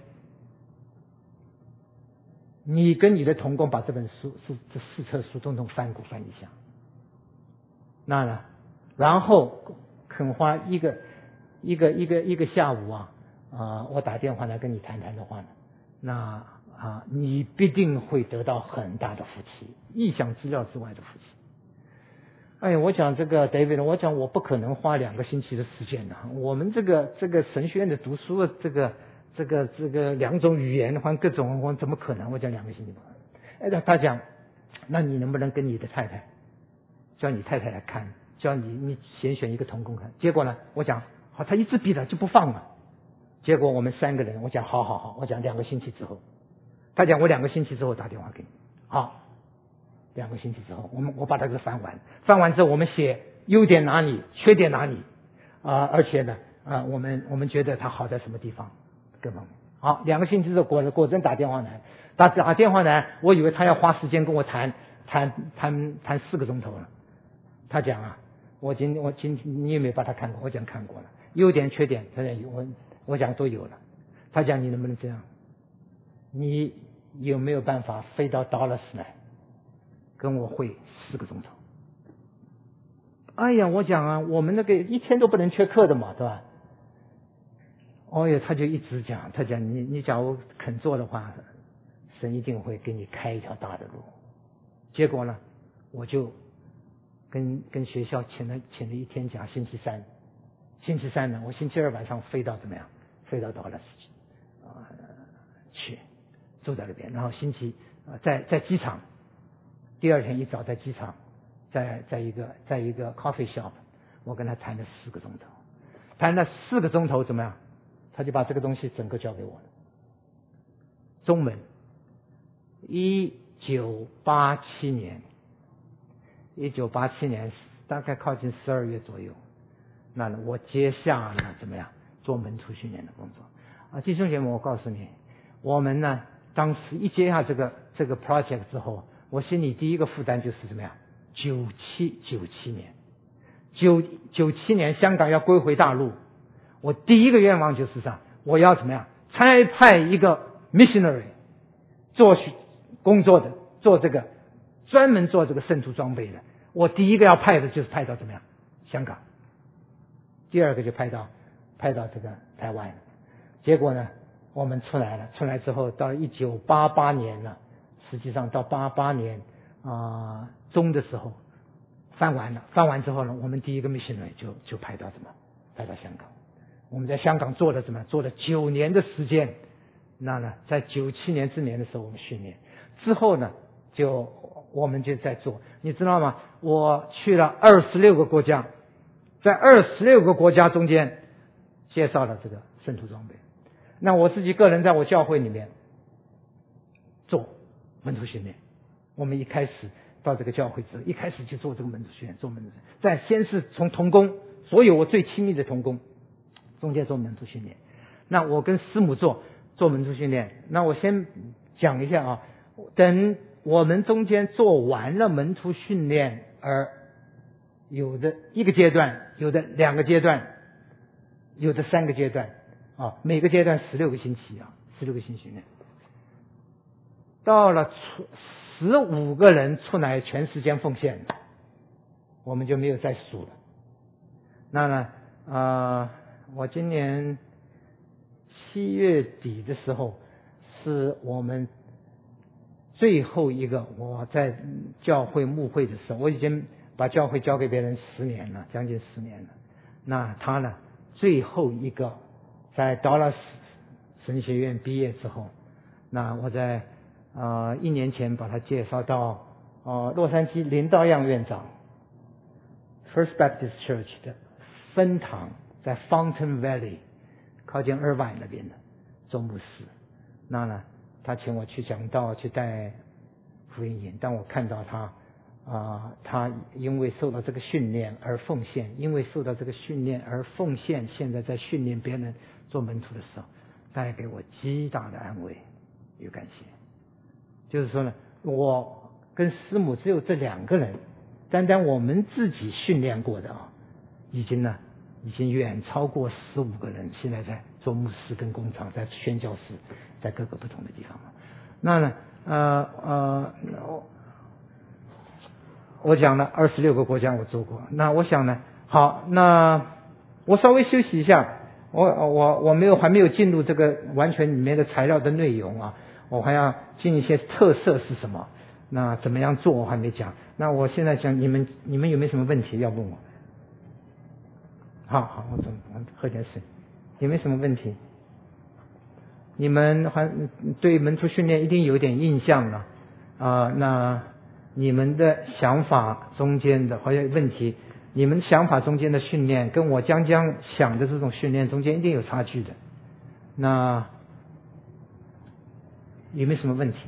你跟你的同工把这本书是这四册书统统翻过翻一下，那呢，然后肯花一个一个一个一个下午啊啊、呃，我打电话来跟你谈谈的话呢，那。啊，你必定会得到很大的福气，意想之料之外的福气。哎呀，我讲这个 David， 我讲我不可能花两个星期的时间的。我们这个这个神学院的读书，这个这个这个两种语言换各种，我怎么可能？我讲两个星期不可能。哎，他讲，那你能不能跟你的太太，叫你太太来看，叫你你先选一个同工看？结果呢，我讲好，他一直逼着就不放了。结果我们三个人，我讲好好好，我讲两个星期之后。他讲我两个星期之后打电话给你，好，两个星期之后，我们我把这个翻完，翻完之后我们写优点哪里，缺点哪里，啊、呃，而且呢，啊、呃，我们我们觉得他好在什么地方，各方面。好，两个星期之后果果真打电话来，打打电话来，我以为他要花时间跟我谈谈谈谈四个钟头了。他讲啊，我今我今你有没有把它看过？我讲看过了，优点缺点，他讲有，我我讲都有了。他讲你能不能这样？你有没有办法飞到 Dallas 来跟我会四个钟头？哎呀，我讲啊，我们那个一天都不能缺课的嘛，对吧？哦呀，他就一直讲，他讲你你假如肯做的话，神一定会给你开一条大的路。结果呢，我就跟跟学校请了请了一天假，星期三，星期三呢，我星期二晚上飞到怎么样？飞到 Dallas 去啊、呃、去。住在那边，然后星期呃在在机场，第二天一早在机场，在在一个在一个 coffee shop， 我跟他谈了四个钟头，谈了四个钟头怎么样？他就把这个东西整个交给我了。中文，一九八七年，一九八七年大概靠近十二月左右，那我接下了怎么样做门徒训练的工作啊，弟兄姐妹，我告诉你，我们呢。当时一接下这个这个 project 之后，我心里第一个负担就是怎么样？九七九七年，九九七年香港要归回大陆，我第一个愿望就是啥？ 我要怎么样差派一个 missionary 做工作的，做这个专门做这个圣徒装备的。我第一个要派的就是派到怎么样香港，第二个就派到派到这个台湾。结果呢，我们出来了，出来之后到一九八八年了，实际上到八八年啊、呃、中的时候翻完了，翻完之后呢，我们第一个 missionary 就就派到什么派到香港。我们在香港做了怎么做了九年的时间。那呢，在九七年之年的时候我们训练之后呢，就我们就在做，你知道吗？我去了二十六个国家，在二十六个国家中间介绍了这个圣徒装备。那我自己个人在我教会里面做门徒训练，我们一开始到这个教会之后，一开始就做这个门徒训练，做门徒训练，在先是从同工，所有我最亲密的同工中间做门徒训练。那我跟师母做做门徒训练，那我先讲一下啊，等我们中间做完了门徒训练，而有的一个阶段，有的两个阶段，有的三个阶段啊，每个阶段十六个星期啊，十六个星期训练。到了出十五个人出来全时间奉献，我们就没有再数了。那呢，呃，我今年七月底的时候，是我们最后一个我在教会牧会的时候，我已经把教会交给别人十年了，将近十年了。那他呢，最后一个在达拉斯神学院毕业之后，那我在呃一年前把他介绍到呃洛杉矶林道样院长 First Baptist Church 的分堂，在 Fountain Valley 靠近二外那边的做牧师。那呢，他请我去讲道，去带福音营。当我看到他啊、呃，他因为受到这个训练而奉献，因为受到这个训练而奉献，现在在训练别人做门徒的时候，带给我极大的安慰与感谢。就是说呢，我跟师母只有这两个人，单单我们自己训练过的啊，已经呢，已经远超过十五个人，现在在做牧师跟工厂，在宣教士，在各个不同的地方。那呢，呃呃，我我讲了二十六个国家我做过。那我想呢，好，那我稍微休息一下，我我我没有还没有进入这个完全里面的材料的内容啊，我还要进一些特色是什么，那怎么样做我还没讲。那我现在讲，你们你们有没有什么问题要问我？好好，我总我喝点水。有没有什么问题？你们还对门徒训练一定有点印象了啊、呃？那你们的想法中间的好像问题，你们想法中间的训练跟我将将想的这种训练中间一定有差距的。那有没有什么问题？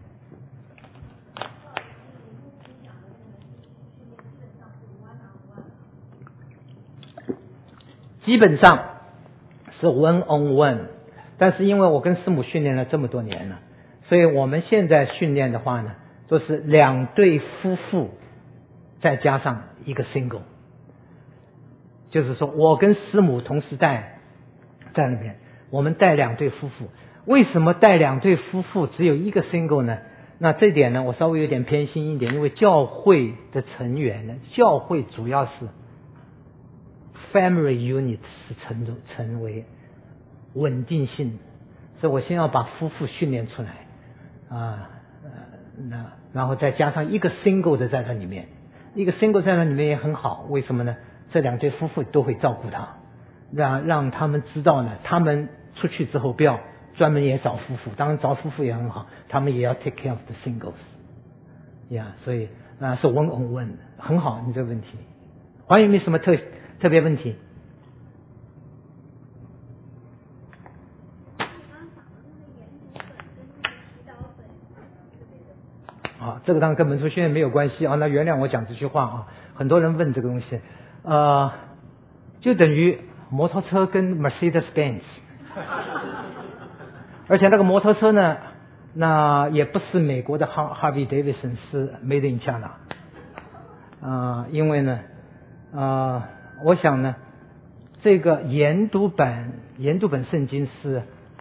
基本上是 one on one， 但是因为我跟师母训练了这么多年了，所以我们现在训练的话呢，就是两对夫妇再加上一个 single， 就是说我跟师母同时带在那边，我们带两对夫妇。为什么带两对夫妇只有一个 single 呢？那这点呢，我稍微有点偏心一点，因为教会的成员呢，教会主要是family unit 是成成为稳定性的，所以我先要把夫妇训练出来啊，呃，那然后再加上一个 single 的在这里面，一个 single 在那里面也很好，为什么呢？这两对夫妇都会照顾他，让让他们知道呢，他们出去之后不要专门也找夫妇，当然找夫妇也很好，他们也要 take care of the singles， 呀、yeah, ，所以啊是 one on one， 很好，你这个问题，还有没有什么特特别问题？啊，这个当然跟门徒训练没有关系啊。那原谅我讲这句话啊，很多人问这个东西，呃，就等于摩托车跟 Mercedes-Benz， 而且那个摩托车呢，那也不是美国的 Harley Davidson， 是 Made in China， 啊、呃，因为呢，啊、呃。我想呢， 这个研读本研读本圣经是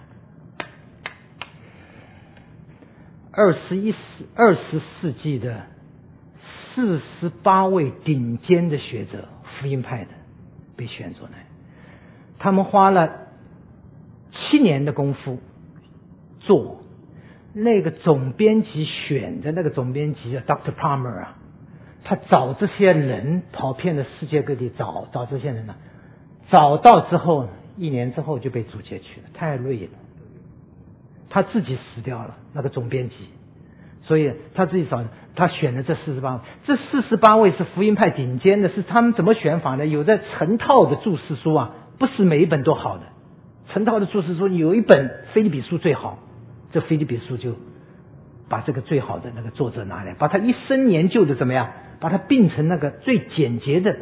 二十一世二十世纪的四十八位顶尖的学者，福音派的被选出来，他们花了七年的功夫做。那个总编辑选的那个总编辑啊 ，Doctor Palmer 啊，他找这些人跑遍了世界各地找找这些人呢、啊，找到之后一年之后就被租借去了，太累了，他自己死掉了，那个总编辑，所以他自己找他选的这四十八位，这四十八位是福音派顶尖的，是他们怎么选法呢？有的成套的注释书啊，不是每一本都好的，成套的注释书有一本腓立比书最好。这腓立比书就把这个最好的那个作者拿来，把他一生研究的怎么样，把它并成那个最简洁的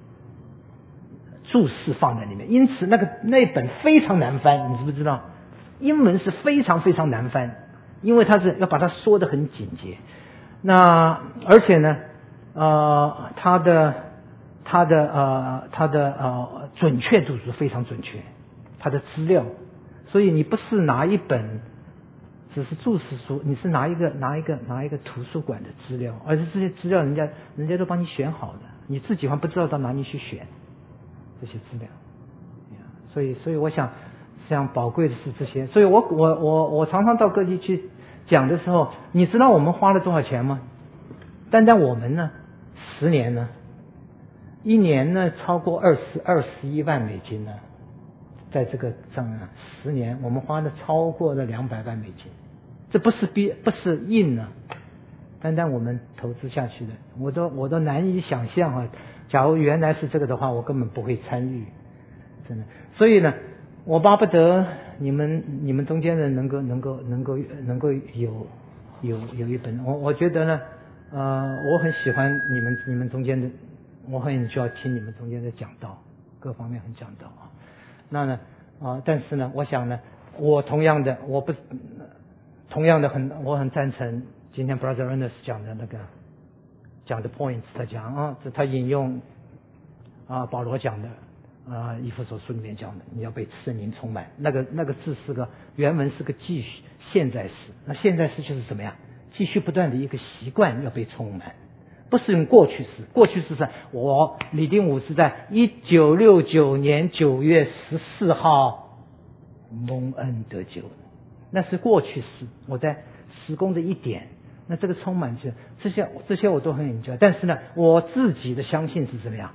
注释放在里面。因此那个那本非常难翻，你知不知道？英文是非常非常难翻，因为它是要把它说得很简洁。那而且呢，呃，它的它的呃它的呃准确度是非常准确，它的资料，所以你不是拿一本。只是注释书，你是拿一个拿一个拿一个图书馆的资料，而且这些资料人家人家都帮你选好的，你自己还不知道到哪里去选这些资料。所以所以我想，像宝贵的是这些，所以我我我我常常到各地去讲的时候，你知道我们花了多少钱吗？单单我们呢，十年呢，一年呢超过二十二十一万美金呢，在这个上啊，十年我们花了超过了两百万美金。这不是逼，不是硬呢、啊，单单我们投资下去的，我都我都难以想象啊！假如原来是这个的话，我根本不会参与，真的。所以呢，我巴不得你们你们中间人能够能够能够能够有有有一本，我我觉得呢，呃，我很喜欢你们你们中间的，我很需要听你们中间的讲道，各方面很讲道啊。那呢啊、呃，但是呢，我想呢，我同样的，我不。同样的很，我很赞成今天 Brother Ernest 讲的那个讲的 points， 他讲啊，这他引用啊保罗讲的啊以弗所书里面讲的，你要被圣灵充满。那个那个字是个原文是个继续现在时，那现在时就是怎么样？继续不断的一个习惯要被充满，不是用过去式。过去式是我李定武是在一九六九年九月十四号蒙恩得救。那是过去式，我在施工的一点，那这个充满着这些这些我都很研究，但是呢，我自己的相信是怎么样？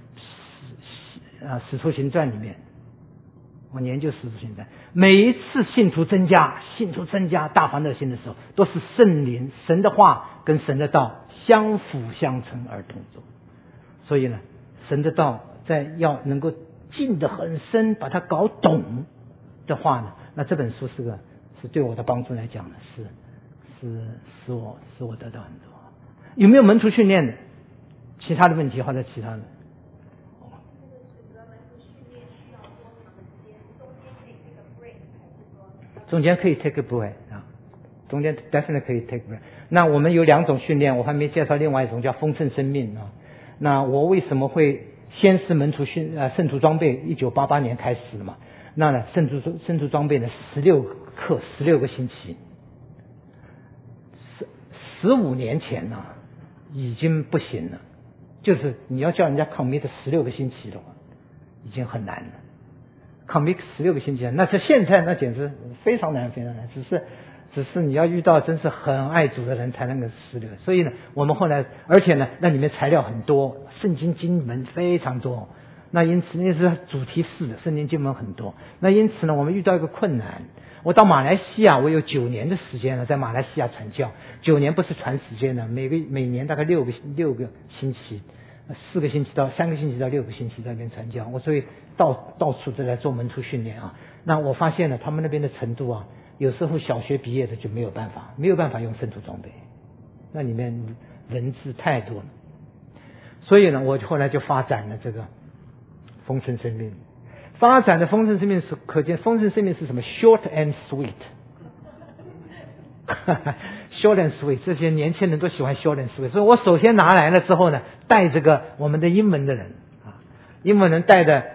啊，使徒行传里面，我研究使徒行传，每一次信徒增加，信徒增加大发热心的时候，都是圣灵、神的话跟神的道相辅相成而同走。所以呢，神的道在要能够进得很深，把它搞懂的话呢，那这本书是个。是对我的帮助来讲呢，是是使我使我得到很多。有没有门徒训练的？其他的问题或者其他的？中间可以 take a break 啊，中间 definitely 可以 take a break。那我们有两种训练，我还没介绍另外一种叫丰盛生命啊。那我为什么会先是门徒训呃圣徒装备？一九八八年开始的嘛。那呢，圣徒圣徒装备呢，十六课，十六个星期，十十五年前呢、啊，已经不行了。就是你要叫人家 commit 十六个星期的话，已经很难了。commit 十六个星期，那是现在那简直非常难，非常难。只是只是你要遇到真是很爱主的人才能够十六。所以呢，我们后来，而且呢，那里面材料很多，圣经经文非常多。那因此那是主题式的，圣经经文很多。那因此呢，我们遇到一个困难。我到马来西亚，我有九年的时间了，在马来西亚传教。九年不是传时间的，每个每年大概六个六个星期，四个星期到三个星期到六个星期在那边传教。我所以到到处都在做门徒训练啊。那我发现了他们那边的程度啊，有时候小学毕业的就没有办法，没有办法用圣徒装备，那里面文字太多了。所以呢，我后来就发展了这个。丰盛生命发展的丰盛生命是可见，丰盛生命是什么 ？Short and sweet， short and sweet， 这些年轻人都喜欢 short and sweet。所以我首先拿来了之后呢，带这个我们的英文的人啊，英文人带的，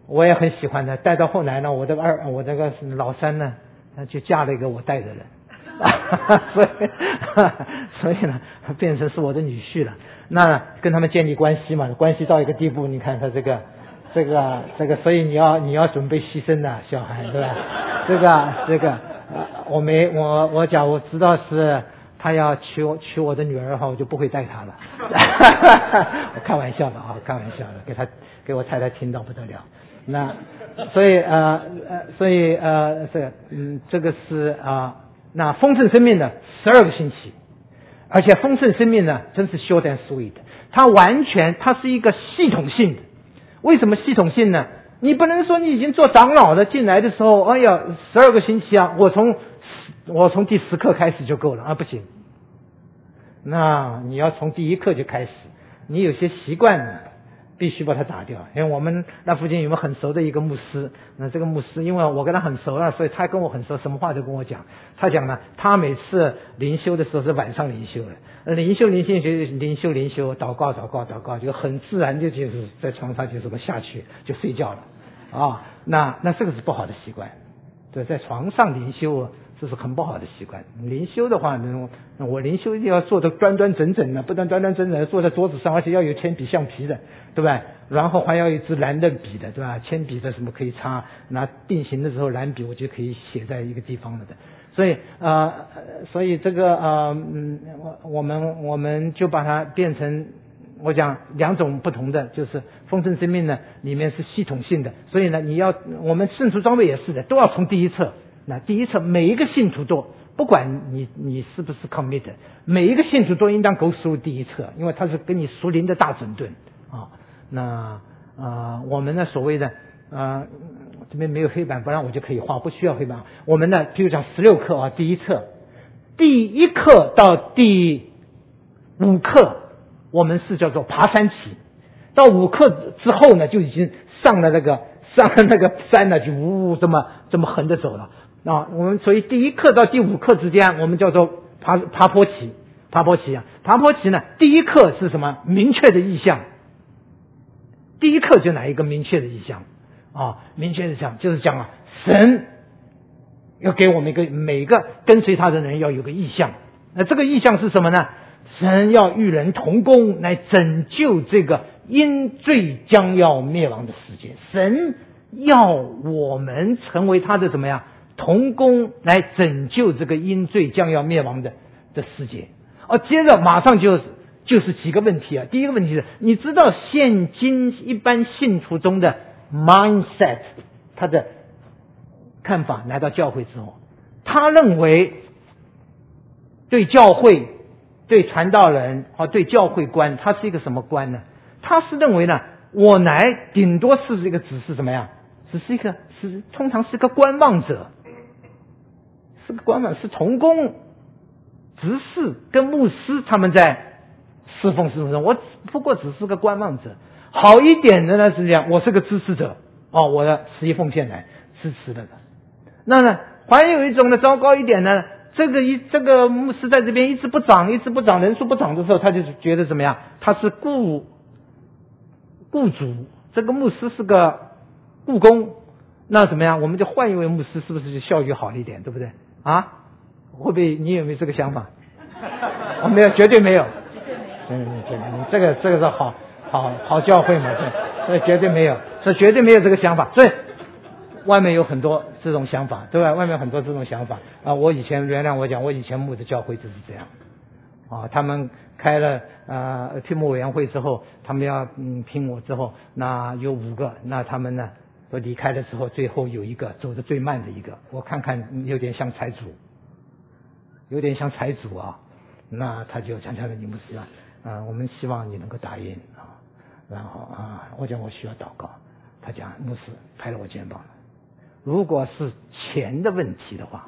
我也很喜欢的。带到后来呢，我这个二我这个老三呢，他就嫁了一个我带的人，所以所以呢，变成是我的女婿了。那跟他们建立关系嘛，关系到一个地步，你看他这个这个这个，所以你要你要准备牺牲的小孩，对吧？这个这个，呃，我没我我假如知道是他要娶我娶我的女儿的话，我就不会带他了。我开玩笑的啊，开玩笑的，给他给我太太听到不得了。那所以呃呃所以呃这个嗯这个是啊、呃、那丰盛生命的十二个星期，而且丰盛生命呢真是 short and sweet， 它完全它是一个系统性的。为什么系统性呢？你不能说你已经做长老的进来的时候，哎呀十二个星期啊，我从我从第十课开始就够了啊，不行。那你要从第一课就开始，你有些习惯呢必须把它打掉。因为我们那附近有没有很熟的一个牧师，那这个牧师因为我跟他很熟了，所以他跟我很熟，什么话都跟我讲。他讲呢，他每次灵修的时候是晚上灵修的，灵修灵修就灵修灵修，祷告祷告祷告，就很自然就就是在床上就这么下去就睡觉了啊。那那这个是不好的习惯，对，在床上灵修这是很不好的习惯。灵修的话呢，我灵修要做的端端正正的，不但端端正正的坐在桌子上，而且要有铅笔橡皮的，对吧？然后还要有一支蓝的笔的，对吧？铅笔的什么可以擦，拿定型的时候蓝笔我就可以写在一个地方了的。所以呃，所以这个呃嗯，我们我们就把它变成我讲两种不同的，就是丰盛生命呢里面是系统性的，所以呢你要我们圣徒装备也是的，都要从第一册。那第一册每一个信徒都不管你你是不是 commit， 每一个信徒都应当 go through 第一册，因为它是跟你属灵的大整顿啊。那呃我们呢所谓的呃这边没有黑板，不然我就可以画，不需要黑板。我们呢比如讲十六课啊，第一册第一课到第五课我们是叫做爬山期，到五课之后呢就已经上了那个上了那个山呢，就呜呜这么这么横着走了啊。我们所以第一课到第五课之间我们叫做爬爬坡期，爬坡期啊，爬坡期呢第一课是什么？明确的意象。第一课就哪一个明确的意象啊？明确的意象就是讲啊，神要给我们一个每个跟随他的人要有个意象。那这个意象是什么呢？神要与人同工来拯救这个因罪将要灭亡的世界。神要我们成为他的怎么样同工来拯救这个因罪将要灭亡的的世界。而接着马上就是就是几个问题啊。第一个问题是，你知道现今一般信徒中的 mindset， 他的看法来到教会之后，他认为对教会对传道人和对教会观，他是一个什么观呢？他是认为呢，我来顶多是这个只是怎么样，只是一个是通常是个观望者，是个观望，是同工执事跟牧师他们在侍奉侍奉中，我不过只是个观望者。好一点的呢是这样，我是个支持者哦，我的十一奉献来支持的。那呢，还有一种呢，糟糕一点呢，这个一这个牧师在这边一直不涨，一直不涨，人数不涨的时候，他就觉得怎么样？他是雇雇主，这个牧师是个雇工，那怎么样？我们就换一位牧师，是不是就效率好一点？对不对？啊？会不会你有没有这个想法？我、哦、没有，绝对没有。嗯，这个这个这个是好好好教会嘛，所以绝对没有，所以绝对没有这个想法。所以外面有很多这种想法，对吧？外面有很多这种想法啊！我以前原谅我讲，我以前牧的教会就是这样啊。他们开了啊聘牧委员会之后，他们要嗯聘我之后，那有五个，那他们呢都离开的时候，最后有一个走得最慢的一个，我看看有点像财主，有点像财主啊。那他就讲讲了，你牧师啊，啊，我们希望你能够答应啊。然后啊，我讲我需要祷告，他讲牧师拍了我肩膀。如果是钱的问题的话，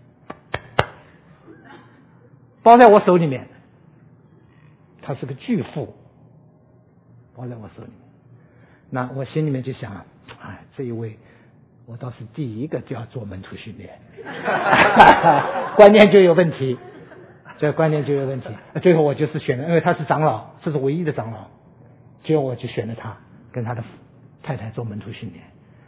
包在我手里面，他是个巨富，包在我手里面，那我心里面就想，哎，这一位我倒是第一个就要做门徒训练，观念就有问题，这观念就有问题。最后我就是选了，因为他是长老，这是唯一的长老，结果我就选了他，跟他的太太做门徒训练。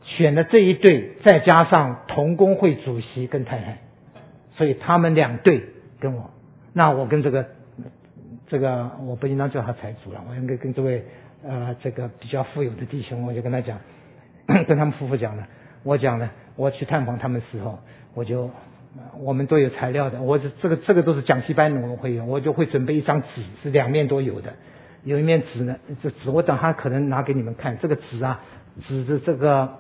选了这一对，再加上同工会主席跟太太，所以他们两对跟我，那我跟这个这个我不应当叫他财主了，我应该跟这位呃这个比较富有的弟兄，我就跟他讲，跟他们夫妇讲了，我讲了，我去探访他们的时候，我就我们都有材料的，我这个这个都是讲习班我们会有，我就会准备一张纸，是两面都有的，有一面纸呢，这纸我等下可能拿给你们看，这个纸啊，纸的这个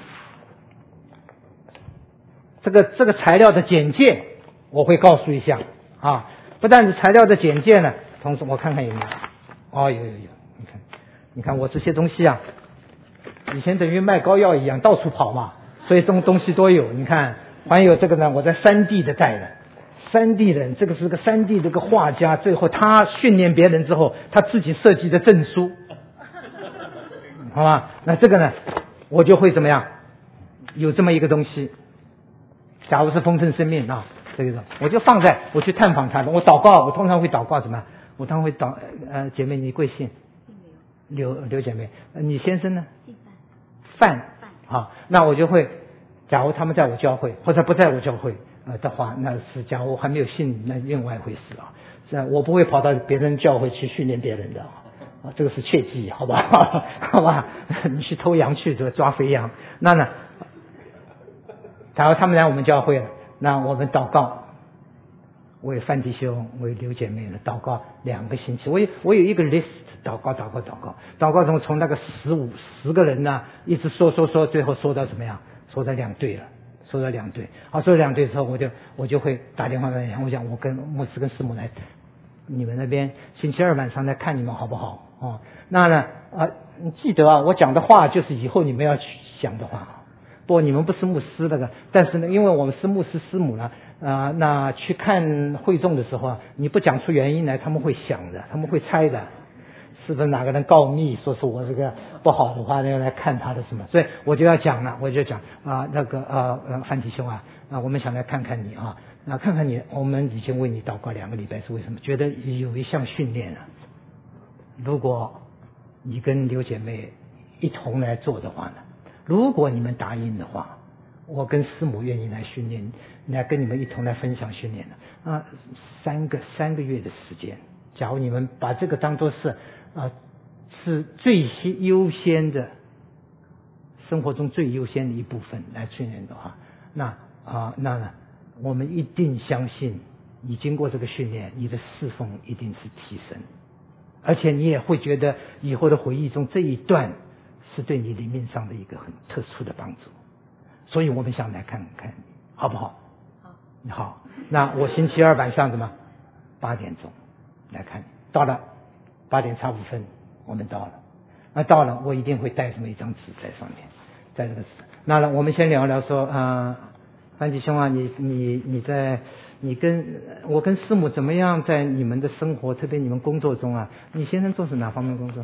这个这个材料的简介，我会告诉一下啊，不但是材料的简介呢，同时我看看有没有，哦有有有，你看你看我这些东西啊，以前等于卖膏药一样到处跑嘛，所以这种东西都有，你看。还有这个呢，我在山地的带的，山地人，这个是个山地这个画家，最后他训练别人之后，他自己设计的证书，好吧？那这个呢，我就会怎么样？有这么一个东西，假如是丰盛生命啊，这个我就放在我去探访他的，我祷告，我通常会祷告什么？我通常会祷呃，姐妹你贵姓？刘刘姐妹，你先生呢？范好，那我就会。假如他们在我教会或者不在我教会呃的话，那是假如还没有信，那另外一回事啊。是我不会跑到别人教会去训练别人的啊，这个是切记，好吧？好吧？你去偷羊去抓肥羊，那呢？假如他们来我们教会了，那我们祷告，为范弟兄、为刘姐妹的祷告两个星期。我有我有一个 list， 祷告祷告祷告祷告，从从那个十五十个人呢，一直说说说，最后说到怎么样？说到两队了，说到两队，好，说到两队之后，我就我就会打电话来，我讲我跟牧师跟师母来，你们那边星期二晚上来看你们好不好？哦，那呢啊，你记得啊，我讲的话就是以后你们要去想的话。不，你们不是牧师那个，但是呢，因为我们是牧师师母呢，啊、呃，那去看会众的时候啊，你不讲出原因来，他们会想的，他们会猜的。是不是哪个人告密，说是我这个不好的话，要来看他的什么？所以我就要讲了，我就讲啊、呃，那个呃呃范弟兄啊，啊、呃，我们想来看看你啊，那看看你，我们已经为你祷告两个礼拜，是为什么？觉得有一项训练啊，如果你跟刘姐妹一同来做的话呢，如果你们答应的话，我跟师母愿意来训练，来跟你们一同来分享训练的啊，三个三个月的时间，假如你们把这个当作是。啊，是最先优先的，生活中最优先的一部分来训练的话，那啊，那我们一定相信，你经过这个训练，你的侍奉一定是提升，而且你也会觉得以后的回忆中这一段是对你灵命上的一个很特殊的帮助，所以我们想来看看，好不好？好，好，那我星期二晚上怎么八点钟来看，到了。八点差五分，我们到了。那到了，我一定会带这么一张纸在上面，在这个纸。那我们先聊聊说，啊、呃，范弟兄啊，你你你在你跟我跟师母怎么样在你们的生活，特别你们工作中啊，你先生做是哪方面工作？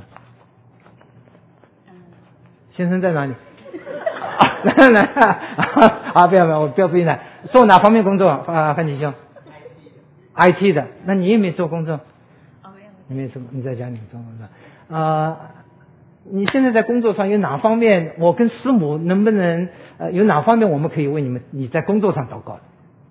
先生在哪里？啊，来来啊，不要不要，我不要不应来，做哪方面工作啊，范弟兄 ？I T 的，那你也没做工作？你没什么，你在家里做工作啊、呃？你现在在工作上有哪方面？我跟师母能不能呃有哪方面我们可以为你们你在工作上祷告？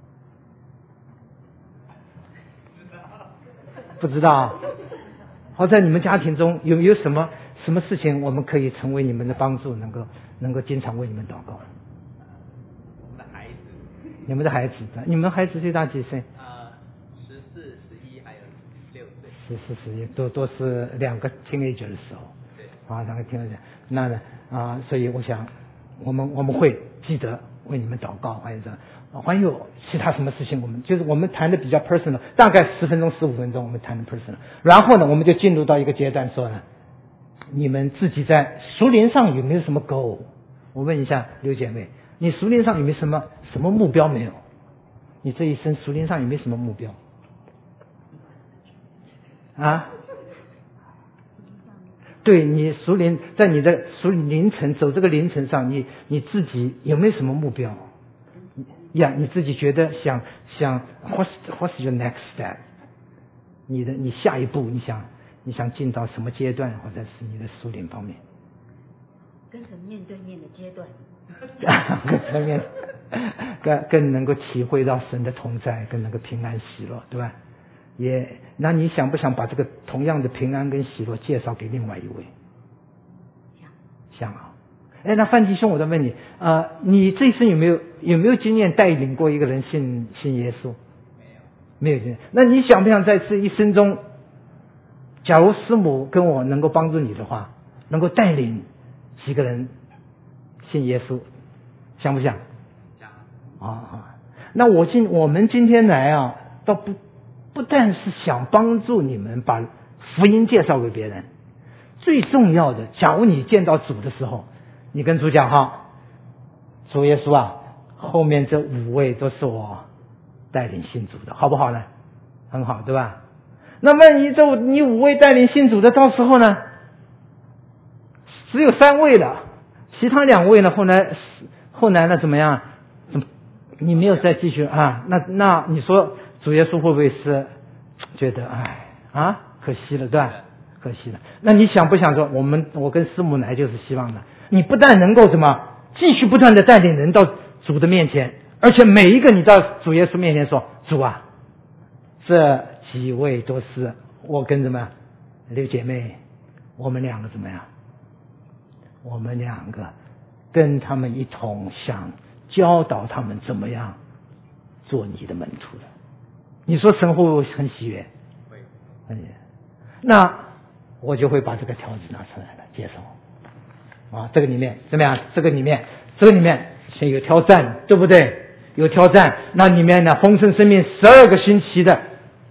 不知道。好，在你们家庭中有没有什么什么事情我们可以成为你们的帮助，能够能够经常为你们祷告？ 我们的孩子， 你们的孩子，你们孩子最大几岁？十四十一都都是两个 teenager 的时候，啊，两个 teenager， 那呢啊，所以我想，我们我们会记得为你们祷告，还有这，还有其他什么事情，我们就是我们谈的比较 personal， 大概十分钟十五分钟我们谈的 personal， 然后呢，我们就进入到一个阶段说呢，你们自己在属灵上有没有什么 goal？ 我问一下刘姐妹，你属灵上有没有什么什么目标没有？你这一生属灵上有没有什么目标？啊，对你属灵，在你的属灵程走这个灵程上，你你自己有没有什么目标？呀，你自己觉得想想 what's what's your next step？ 你的你下一步你想你想进到什么阶段，或者是你的属灵方面？ 跟跟神面对面的阶段， 跟神面更更能够体会到神的同在，更能够平安喜乐，对吧？也，那你想不想把这个同样的平安跟喜乐介绍给另外一位？ 想想啊。哎，那范弟兄，我再问你，呃，你这一生有没有有没有经验带领过一个人信信耶稣？ 没有， 没有经验。那你想不想在这一生中，假如师母跟我能够帮助你的话，能够带领几个人信耶稣，想不想？ 想啊啊！那我今我们今天来啊，倒不不但是想帮助你们把福音介绍给别人，最重要的，假如你见到主的时候，你跟主讲哈，主耶稣啊，后面这五位都是我带领信主的，好不好呢？很好，对吧？那万一这你五位带领信主的，到时候呢，只有三位了，其他两位呢，后来后来呢怎么样？怎么你没有再继续啊？那那你说主耶稣会不会是觉得哎啊可惜了，对吧？可惜了。那你想不想说，我们我跟师母来就是希望的，你不但能够什么继续不断的带领人到主的面前，而且每一个你到主耶稣面前说，主啊，这几位都是我跟什么刘姐妹，我们两个怎么样？我们两个跟他们一同想教导他们怎么样做你的门徒的。你说神会不会很喜悦？ 会。 嗯，那我就会把这个条子拿出来了，介绍啊，这个里面怎么样？这个里面，这个里面先有挑战，对不对？有挑战，那里面呢，丰盛生命十二个星期的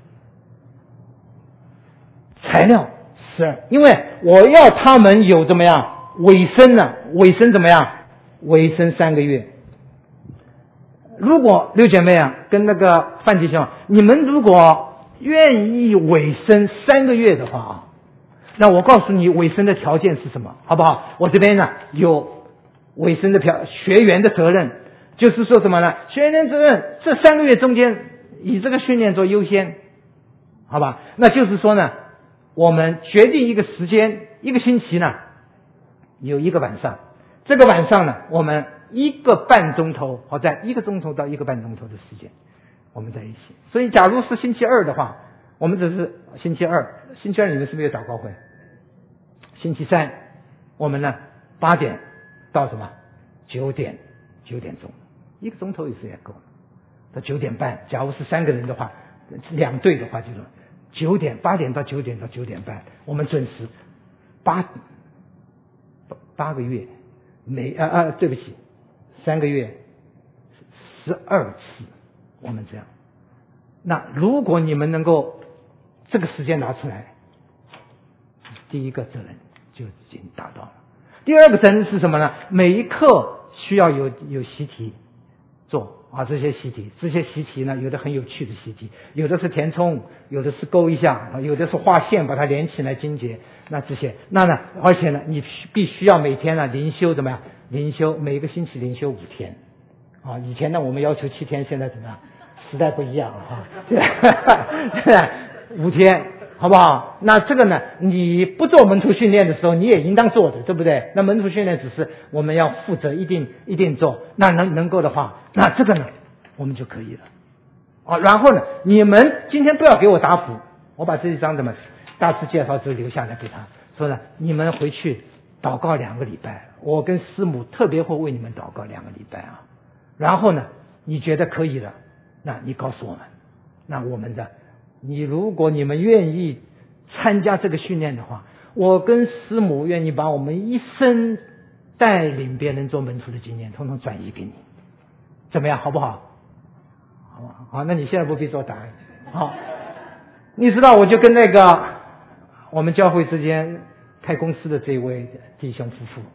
材料十二，因为我要他们有怎么样尾声呢？尾声怎么样？尾声三个月。如果六姐妹啊，跟那个范弟兄，你们如果愿意尾声三个月的话啊，那我告诉你尾声的条件是什么，好不好？我这边呢有尾声的条学员的责任，就是说什么呢？学员责任这三个月中间以这个训练做优先，好吧？那就是说呢，我们决定一个时间，一个星期呢有一个晚上，这个晚上呢我们一个半钟头，好在一个钟头到一个半钟头的时间我们在一起。所以假如是星期二的话，我们只是星期二，星期二你们是不是有祷告会？星期三我们呢八点到什么九点九点钟，一个钟头也是也够了。到九点半，假如是三个人的话，两队的话就是九点八点到九点到九点半，我们准时八八个月，每啊啊对不起，三个月十二次，我们这样。那如果你们能够这个时间拿出来，第一个责任就已经达到了。第二个责任是什么呢？每一课需要有有习题做啊，这些习题，这些习题呢，有的很有趣的习题，有的是填充，有的是勾一下，有的是画线把它连起来精简。那这些，那呢，而且呢，你必须要每天呢灵修怎么样？灵修每个星期灵修五天啊。以前呢我们要求七天，现在怎么样？时代不一样了哈，对吧？五天。好不好？那这个呢，你不做门徒训练的时候，你也应当做的，对不对？那门徒训练只是我们要负责，一定一定做。那能能够的话，那这个呢，我们就可以了。啊，然后呢，你们今天不要给我答复，我把这一张怎么大致介绍之后留下来给他，说呢，你们回去祷告两个礼拜，我跟师母特别会为你们祷告两个礼拜啊。然后呢，你觉得可以了，那你告诉我们，那我们的。你如果你们愿意参加这个训练的话，我跟师母愿意把我们一生带领别人做门徒的经验统统转移给你，怎么样？好不好？好不好？好，那你现在不必做答案。好，你知道我就跟那个我们教会之间开公司的这位弟兄夫妇，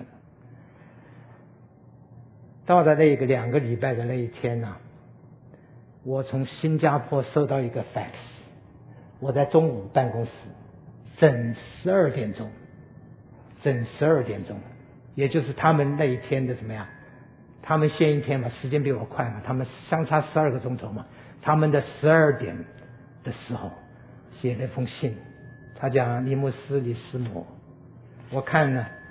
到了那个两个礼拜的那一天呢、啊，我从新加坡收到一个 fax， 我在中午办公室，整十二点钟，整十二点钟，也就是他们那一天的怎么样？他们先一天嘛，时间比我快嘛，他们相差十二个钟头嘛，他们的十二点的时候写了一封信，他讲李牧师、李师母，我看呢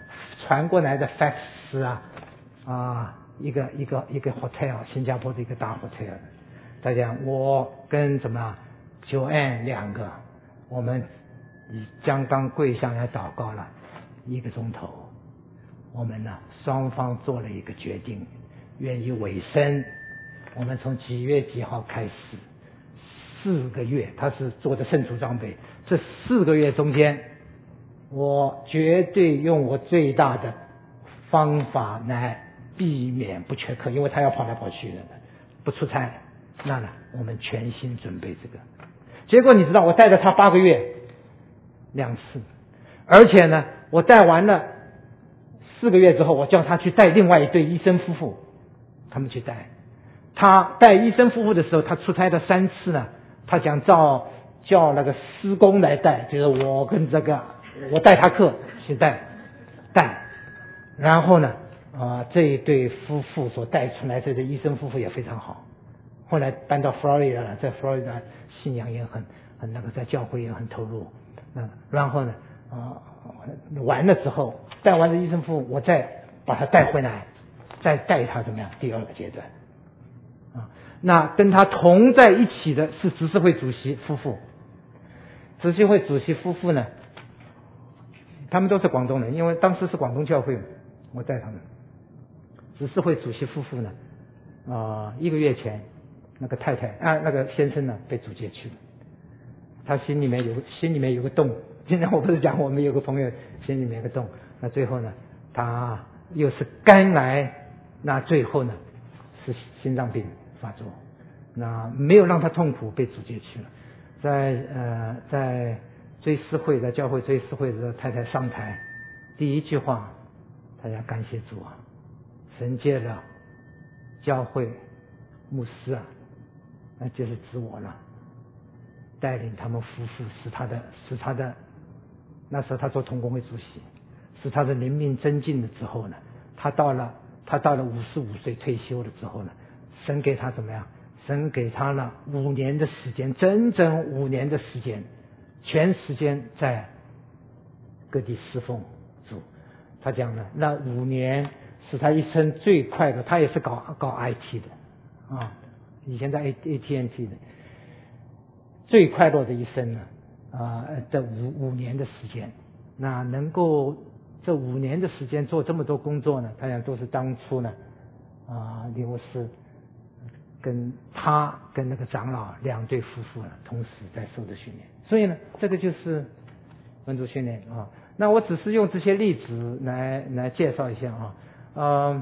传过来的 fax 啊啊，一个一个一个 hotel， 新加坡的一个大 hotel， 他讲我跟什么九安两个，我们将刚跪下来祷告了一个钟头，我们呢双方做了一个决定，愿意委身。我们从几月几号开始，四个月，他是做的圣徒装备，这四个月中间，我绝对用我最大的方法来避免不缺课，因为他要跑来跑去的，不出差。那呢，我们全心准备这个。结果你知道，我带了他八个月，两次，而且呢，我带完了四个月之后，我叫他去带另外一对医生夫妇，他们去带。他带医生夫妇的时候，他出差了三次呢。他想叫叫那个师公来带，就是我跟这个我带他课去带带，然后呢，啊、呃，这一对夫妇所带出来这对医生夫妇也非常好。后来搬到佛罗里达了，在佛罗里达信仰也很很那个，在教会也很投入。那然后呢，啊、呃，完了之后带完了医生夫妇，我再把他带回来，再带他怎么样？第二个阶段。那跟他同在一起的是执事会主席夫妇，执事会主席夫妇呢，他们都是广东人，因为当时是广东教会，我带他们。执事会主席夫妇呢，啊、呃，一个月前，那个太太啊，那个先生呢被主接去了，他心里面有心里面有个洞。今天我不是讲我们有个朋友心里面有个洞，那最后呢，他又是肝癌，那最后呢是心脏病发作，那没有让他痛苦，被主接去了。在呃在追思会，在教会追思会的时候，太太上台，第一句话，他要感谢主啊，神借了教会牧师啊，那就是指我了，带领他们夫妇，使他的使他的那时候他做同工会主席，使他的灵命增进了之后呢，他到了他到了五十五岁退休了之后呢，神给他怎么样？神给他了五年的时间，整整五年的时间，全时间在各地侍奉主。他讲呢，那五年是他一生最快的，他也是搞搞 I T 的啊，以前在 A T and T 的，最快乐的一生呢啊，这五五年的时间，那能够这五年的时间做这么多工作呢，他讲都是当初呢啊，李牧师跟他跟那个长老两对夫妇呢，同时在受的训练，所以呢，这个就是门徒训练啊。那我只是用这些例子来来介绍一下啊，呃，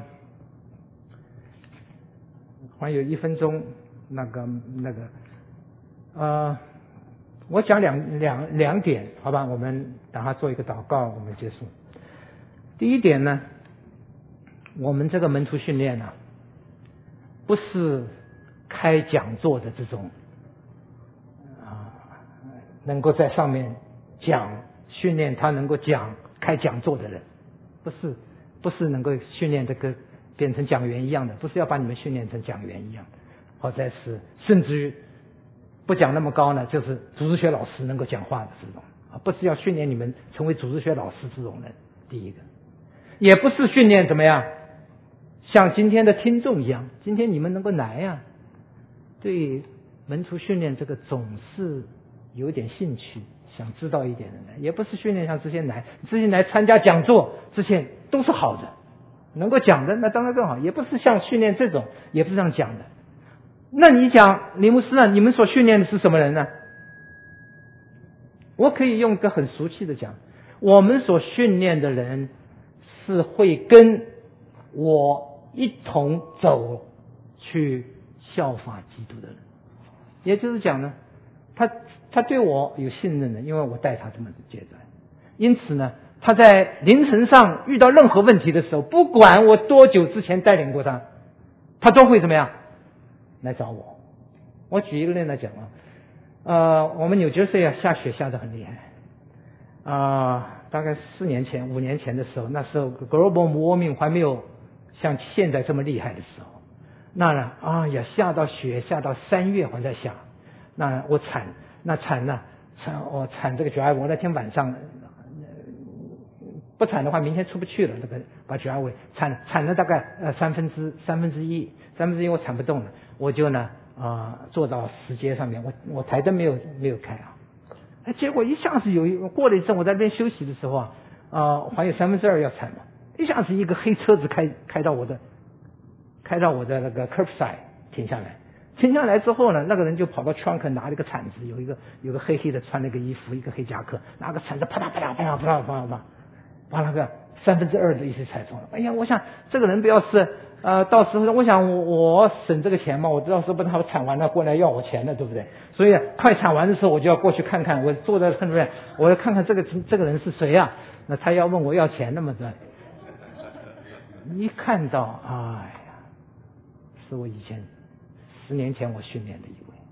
还有一分钟，那个那个，呃，我讲两两两点，好吧？我们等下做一个祷告，我们结束。第一点呢，我们这个门徒训练呢、啊，不是开讲座的这种啊，能够在上面讲训练他能够讲开讲座的人，不是不是能够训练这个变成讲员一样的，不是要把你们训练成讲员一样，或者是甚至于不讲那么高呢，就是组织学老师能够讲话的这种啊，不是要训练你们成为组织学老师这种人。第一个，也不是训练怎么样，像今天的听众一样，今天你们能够来呀、啊。对门徒训练这个总是有点兴趣，想知道一点的人，也不是训练像之前来之前来参加讲座之前都是好的，能够讲的那当然更好，也不是像训练这种，也不是这样讲的。那你讲李牧师啊，你们所训练的是什么人呢？我可以用个很俗气的讲，我们所训练的人是会跟我一同走去效法基督的人，也就是讲呢，他他对我有信任的，因为我带他这么阶段，因此呢，他在凌晨上遇到任何问题的时候，不管我多久之前带领过他，他都会怎么样来找我。我举一个例来讲啊，呃，我们纽约市啊下雪下得很厉害啊、呃，大概四年前、五年前的时候，那时候 global warming 还没有像现在这么厉害的时候。那呢，啊呀，下到雪下到三月还在下，那我铲，那铲呢，铲我铲这个 drive， 我那天晚上，不不铲的话，明天出不去了。那个把九二尾铲铲了大概呃三分之三分之一，三分之一我铲不动了，我就呢啊、呃、坐到石阶上面，我我台灯没有没有开啊，哎，结果一下子有一过了一阵，我在那边休息的时候啊啊、呃、还有三分之二要铲嘛，一下子一个黑车子开开到我的开到我的那个 curbside 停下来。停下来之后呢，那个人就跑到 trunk 拿了一个铲子，有一个有个黑黑的穿了个衣服，一个黑夹克，拿个铲子啪嗒啪嗒啪嗒啪嗒啪嗒啪，把那个三分之二的意思踩中了。哎呀，我想这个人不要是呃，到时候我想我我省这个钱嘛，我到时候不他铲完了过来要我钱的，对不对？所以快铲完的时候，我就要过去看看，我坐在看边，我要看看这个这个人是谁啊？那他要问我要钱，那么的，一看到，哎呀，是我以前。十年前我训练的一位，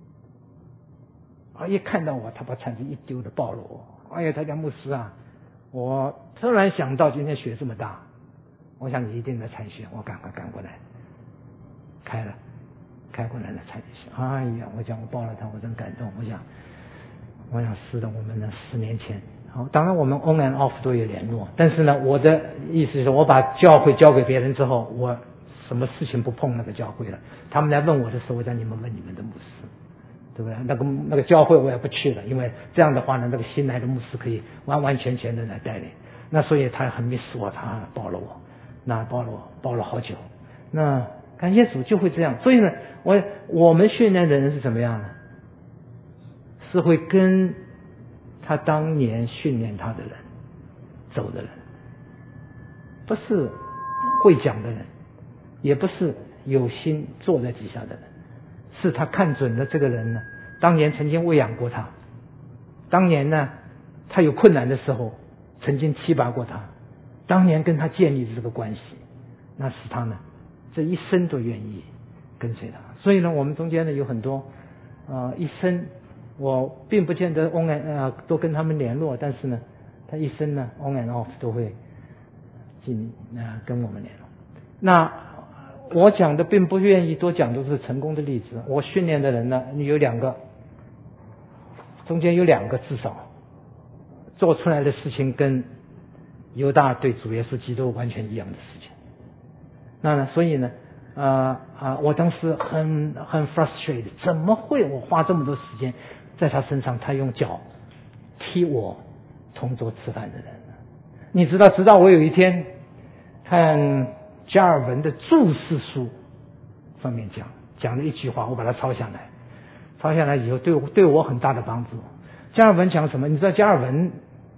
啊，一看到我，他把铲子一丢的抱了我。哎呀，他讲牧师啊，我突然想到今天雪这么大，我想你一定来铲雪，我赶快赶过来，开了，开过来了铲雪。哎呀，我讲我抱了他，我真感动。我想，我想是的，我们呢十年前，好，当然我们 on and off 都有联络，但是呢，我的意思是我把教会交给别人之后，我。什么事情不碰那个教会了？他们来问我的时候，我讲你们问你们的牧师，对不对？那个那个教会我也不去了，因为这样的话呢，那个新来的牧师可以完完全全的来带领。那所以他很 miss 我，他抱了我，那抱了我，抱了好久。那感谢主就会这样。所以呢，我我们训练的人是怎么样呢？是会跟他当年训练他的人走的人，不是会讲的人。也不是有心坐在底下的人，是他看准了这个人呢，当年曾经喂养过他，当年呢他有困难的时候曾经提拔过他，当年跟他建立的这个关系，那使他呢这一生都愿意跟随他。所以呢，我们中间呢有很多呃一生我并不见得 on and 呃都跟他们联络，但是呢他一生呢 on and off 都会进呃跟我们联络。那我讲的并不愿意多讲都是成功的例子，我训练的人呢有两个，中间有两个至少做出来的事情跟犹大对主耶稣基督完全一样的事情。那呢，所以呢，呃啊，我当时很很 frustrated， 怎么会我花这么多时间在他身上，他用脚踢我同桌吃饭的人呢？你知道，直到我有一天看加尔文的注释书上面讲讲了一句话，我把它抄下来，抄下来以后对我对我很大的帮助。加尔文讲什么？你知道加尔文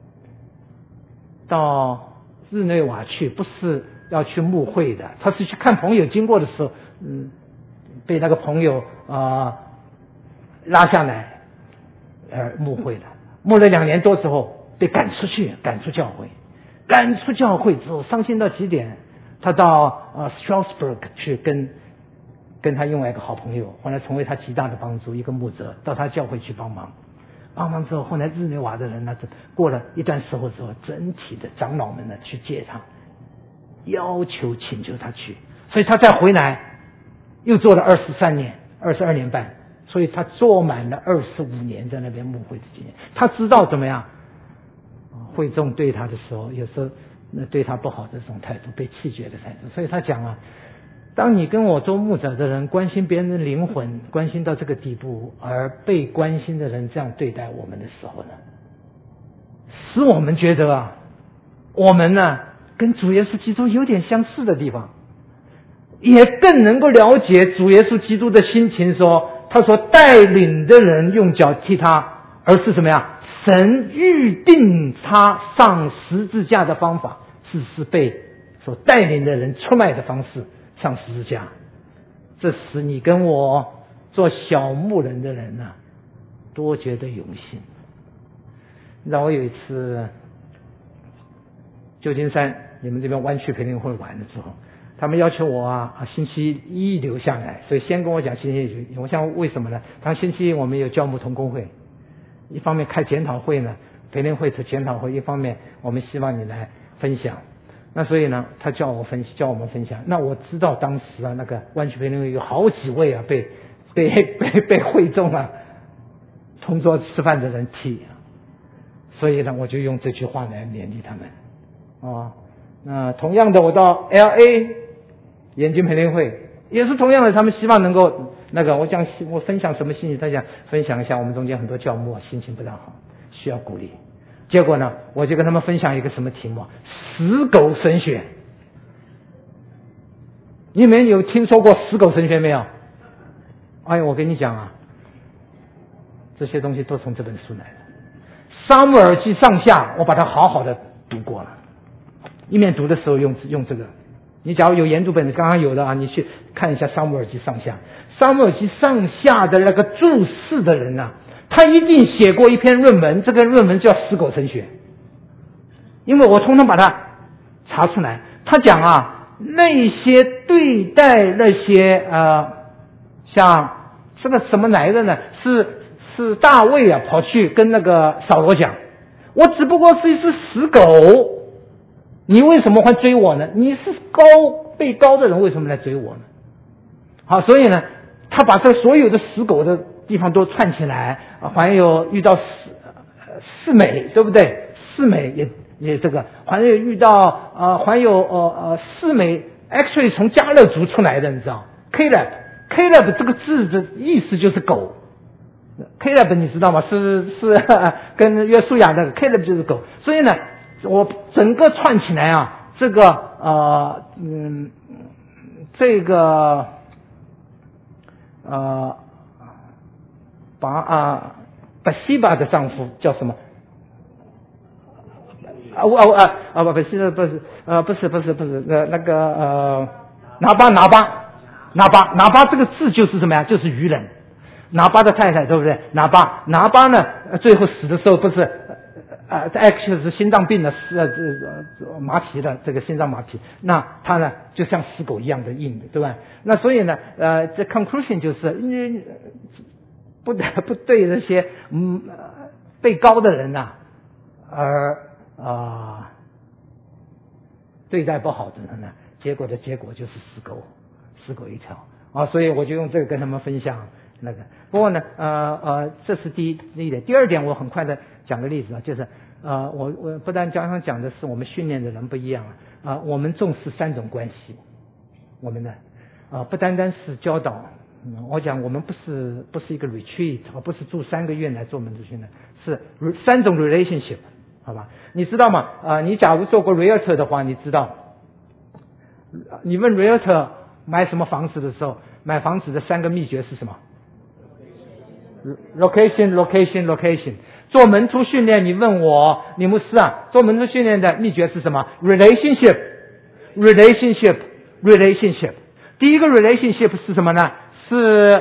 到日内瓦去不是要去牧会的，他是去看朋友经过的时候，嗯，被那个朋友啊、呃、拉下来而牧会的。牧了两年多之后被赶出去，赶出教会，赶出教会之后伤心到极点。他到呃 Strasbourg 去跟跟他另外一个好朋友，后来成为他极大的帮助，一个牧者到他教会去帮忙，帮忙之后，后来日内瓦的人呢，过了一段时候之后，整体的长老们呢去接他，要求请求他去，所以他再回来又做了二十三年，二十二年半，所以他做满了二十五年在那边牧会的经验。他知道怎么样会众对他的时候，有时候那对他不好的这种态度，被弃绝的态度，所以他讲啊，当你跟我做牧者的人关心别人的灵魂，关心到这个地步，而被关心的人这样对待我们的时候呢，使我们觉得啊，我们呢跟主耶稣基督有点相似的地方，也更能够了解主耶稣基督的心情，说他所带领的人用脚踢他，而是什么呀？神预定他上十字架的方法，是是被所带领的人出卖的方式上十字架。这使你跟我做小牧人的人呢、啊，多觉得荣幸。你知道我有一次旧金山你们这边湾区培灵会玩的时候，他们要求我啊星期一留下来，所以先跟我讲星期一。我想为什么呢？他星期一我们有教牧同工会，一方面开检讨会呢，培灵会是检讨会，一方面我们希望你来分享。那所以呢，他叫我分叫我们分享。那我知道当时啊，那个湾区培灵会有好几位啊被被被被会众啊同桌吃饭的人踢，所以呢，我就用这句话来勉励他们。 啊。那同样的，我到 L A 研经培灵会，也是同样的，他们希望能够那个，我讲我分享什么信息，他想分享一下我们中间很多教牧心情不大好，需要鼓励。结果呢，我就跟他们分享一个什么题目？死狗神学。你们有听说过死狗神学没有？哎呀，我跟你讲啊，这些东西都从这本书来的。撒母耳记上下，我把它好好的读过了。一面读的时候用用这个，你假如有研读本，刚刚有的啊，你去看一下撒母耳记上下。撒母耳记上下的那个注释的人啊，他一定写过一篇论文，这个论文叫死狗神学。因为我通通把它查出来，他讲啊，那些对待那些呃，像这个什么来的呢？是是大卫啊，跑去跟那个扫罗讲，我只不过是一只死狗，你为什么会追我呢？你是高被高的人，为什么来追我呢？好，所以呢，他把这所有的死狗的地方都串起来，还有遇到四四美，对不对？四美也也这个，还有遇到呃，还有呃呃四美 ，actually 从加勒族出来的，你知道 ？Caleb Caleb 这个字的意思就是狗。Caleb 你知道吗？是是跟约书亚的 Caleb 就是狗。所以呢，我整个串起来啊，这个呃嗯，这个呃把啊巴西巴的丈夫叫什么？啊我啊啊不不是不是呃不是不是不是呃那个呃拿巴拿巴拿巴拿巴这个字就是什么呀？就是愚人。拿巴的太太对不对？拿巴拿巴呢？最后死的时候不是呃 actually 是心脏病的，是呃这马蹄的这个心脏马蹄。那他呢就像死狗一样的硬的，对吧？那所以呢呃这 conclusion 就是因不得不对这些嗯被高的人呐、啊、而啊、呃、对待不好的人呢，结果的结果就是死狗，死狗一条啊！所以我就用这个跟他们分享。那个，不过呢，呃呃，这是第一第一点。第二点，我很快的讲个例子啊，就是呃，我我不但刚刚讲的是我们训练的人不一样啊，啊、呃，我们重视三种关系，我们呢，啊、呃，不单单是教导，嗯，我讲我们不是不是一个 retreat， 而不是住三个月来做门徒训练，是三种 relationship， 好吧？你知道吗？啊、呃，你假如做过 realtor 的话，你知道，你问 realtor 买什么房子的时候，买房子的三个秘诀是什么？Location, location, location。做门徒训练，你问我，你牧师啊，做门徒训练的秘诀是什么 ？Relationship, relationship, relationship。第一个 relationship 是什么呢？是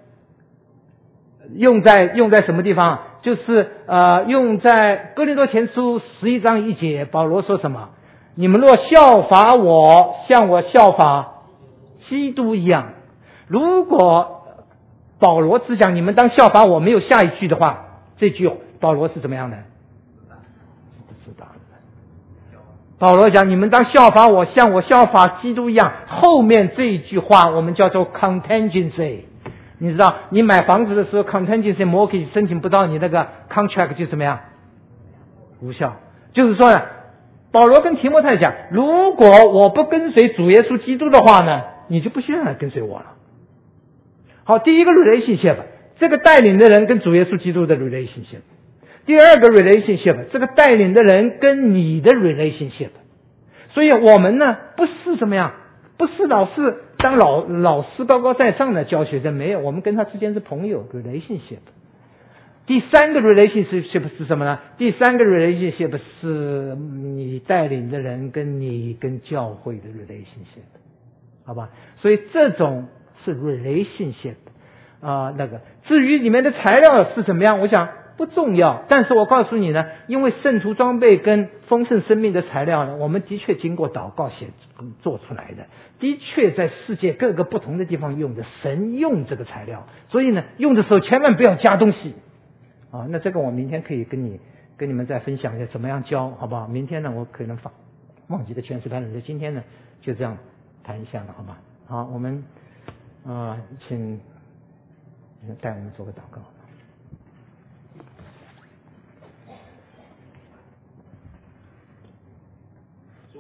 用在用在什么地方？就是呃，用在哥林多前书十一章一节，保罗说什么？你们若效法我，像我效法基督一样。如果保罗只讲你们当效法我，没有下一句的话，这句保罗是怎么样的？不知道的。保罗讲你们当效法我，像我效法基督一样。后面这一句话我们叫做 contingency。你知道，你买房子的时候 contingency mortgage 申请不到，你那个 contract 就怎么样？无效。就是说呢，保罗跟提摩太讲，如果我不跟随主耶稣基督的话呢，你就不需要来跟随我了。好，第一个 relationship， 这个带领的人跟主耶稣基督的 relationship。第二个 relationship， 这个带领的人跟你的 relationship。所以我们呢，不是怎么样，不是老是当老老师高高在上的教学生，没有，我们跟他之间是朋友 relationship。第三个 relationship 是什么呢？第三个 relationship 是你带领的人跟你跟教会的 relationship， 好吧？所以这种是 relationship 啊、呃，那个至于里面的材料是怎么样，我想不重要。但是我告诉你呢，因为圣徒装备跟丰盛生命的材料呢，我们的确经过祷告写做出来的，的确在世界各个不同的地方用的，神用这个材料，所以呢，用的时候千万不要加东西啊。那这个我明天可以跟你跟你们再分享一下怎么样教，好不好？明天呢，我可能放忘记的全是班人，今天呢就这样谈一下了，好吧？好，我们。啊，请带我们做个祷告。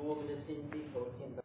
我们的心低头见到。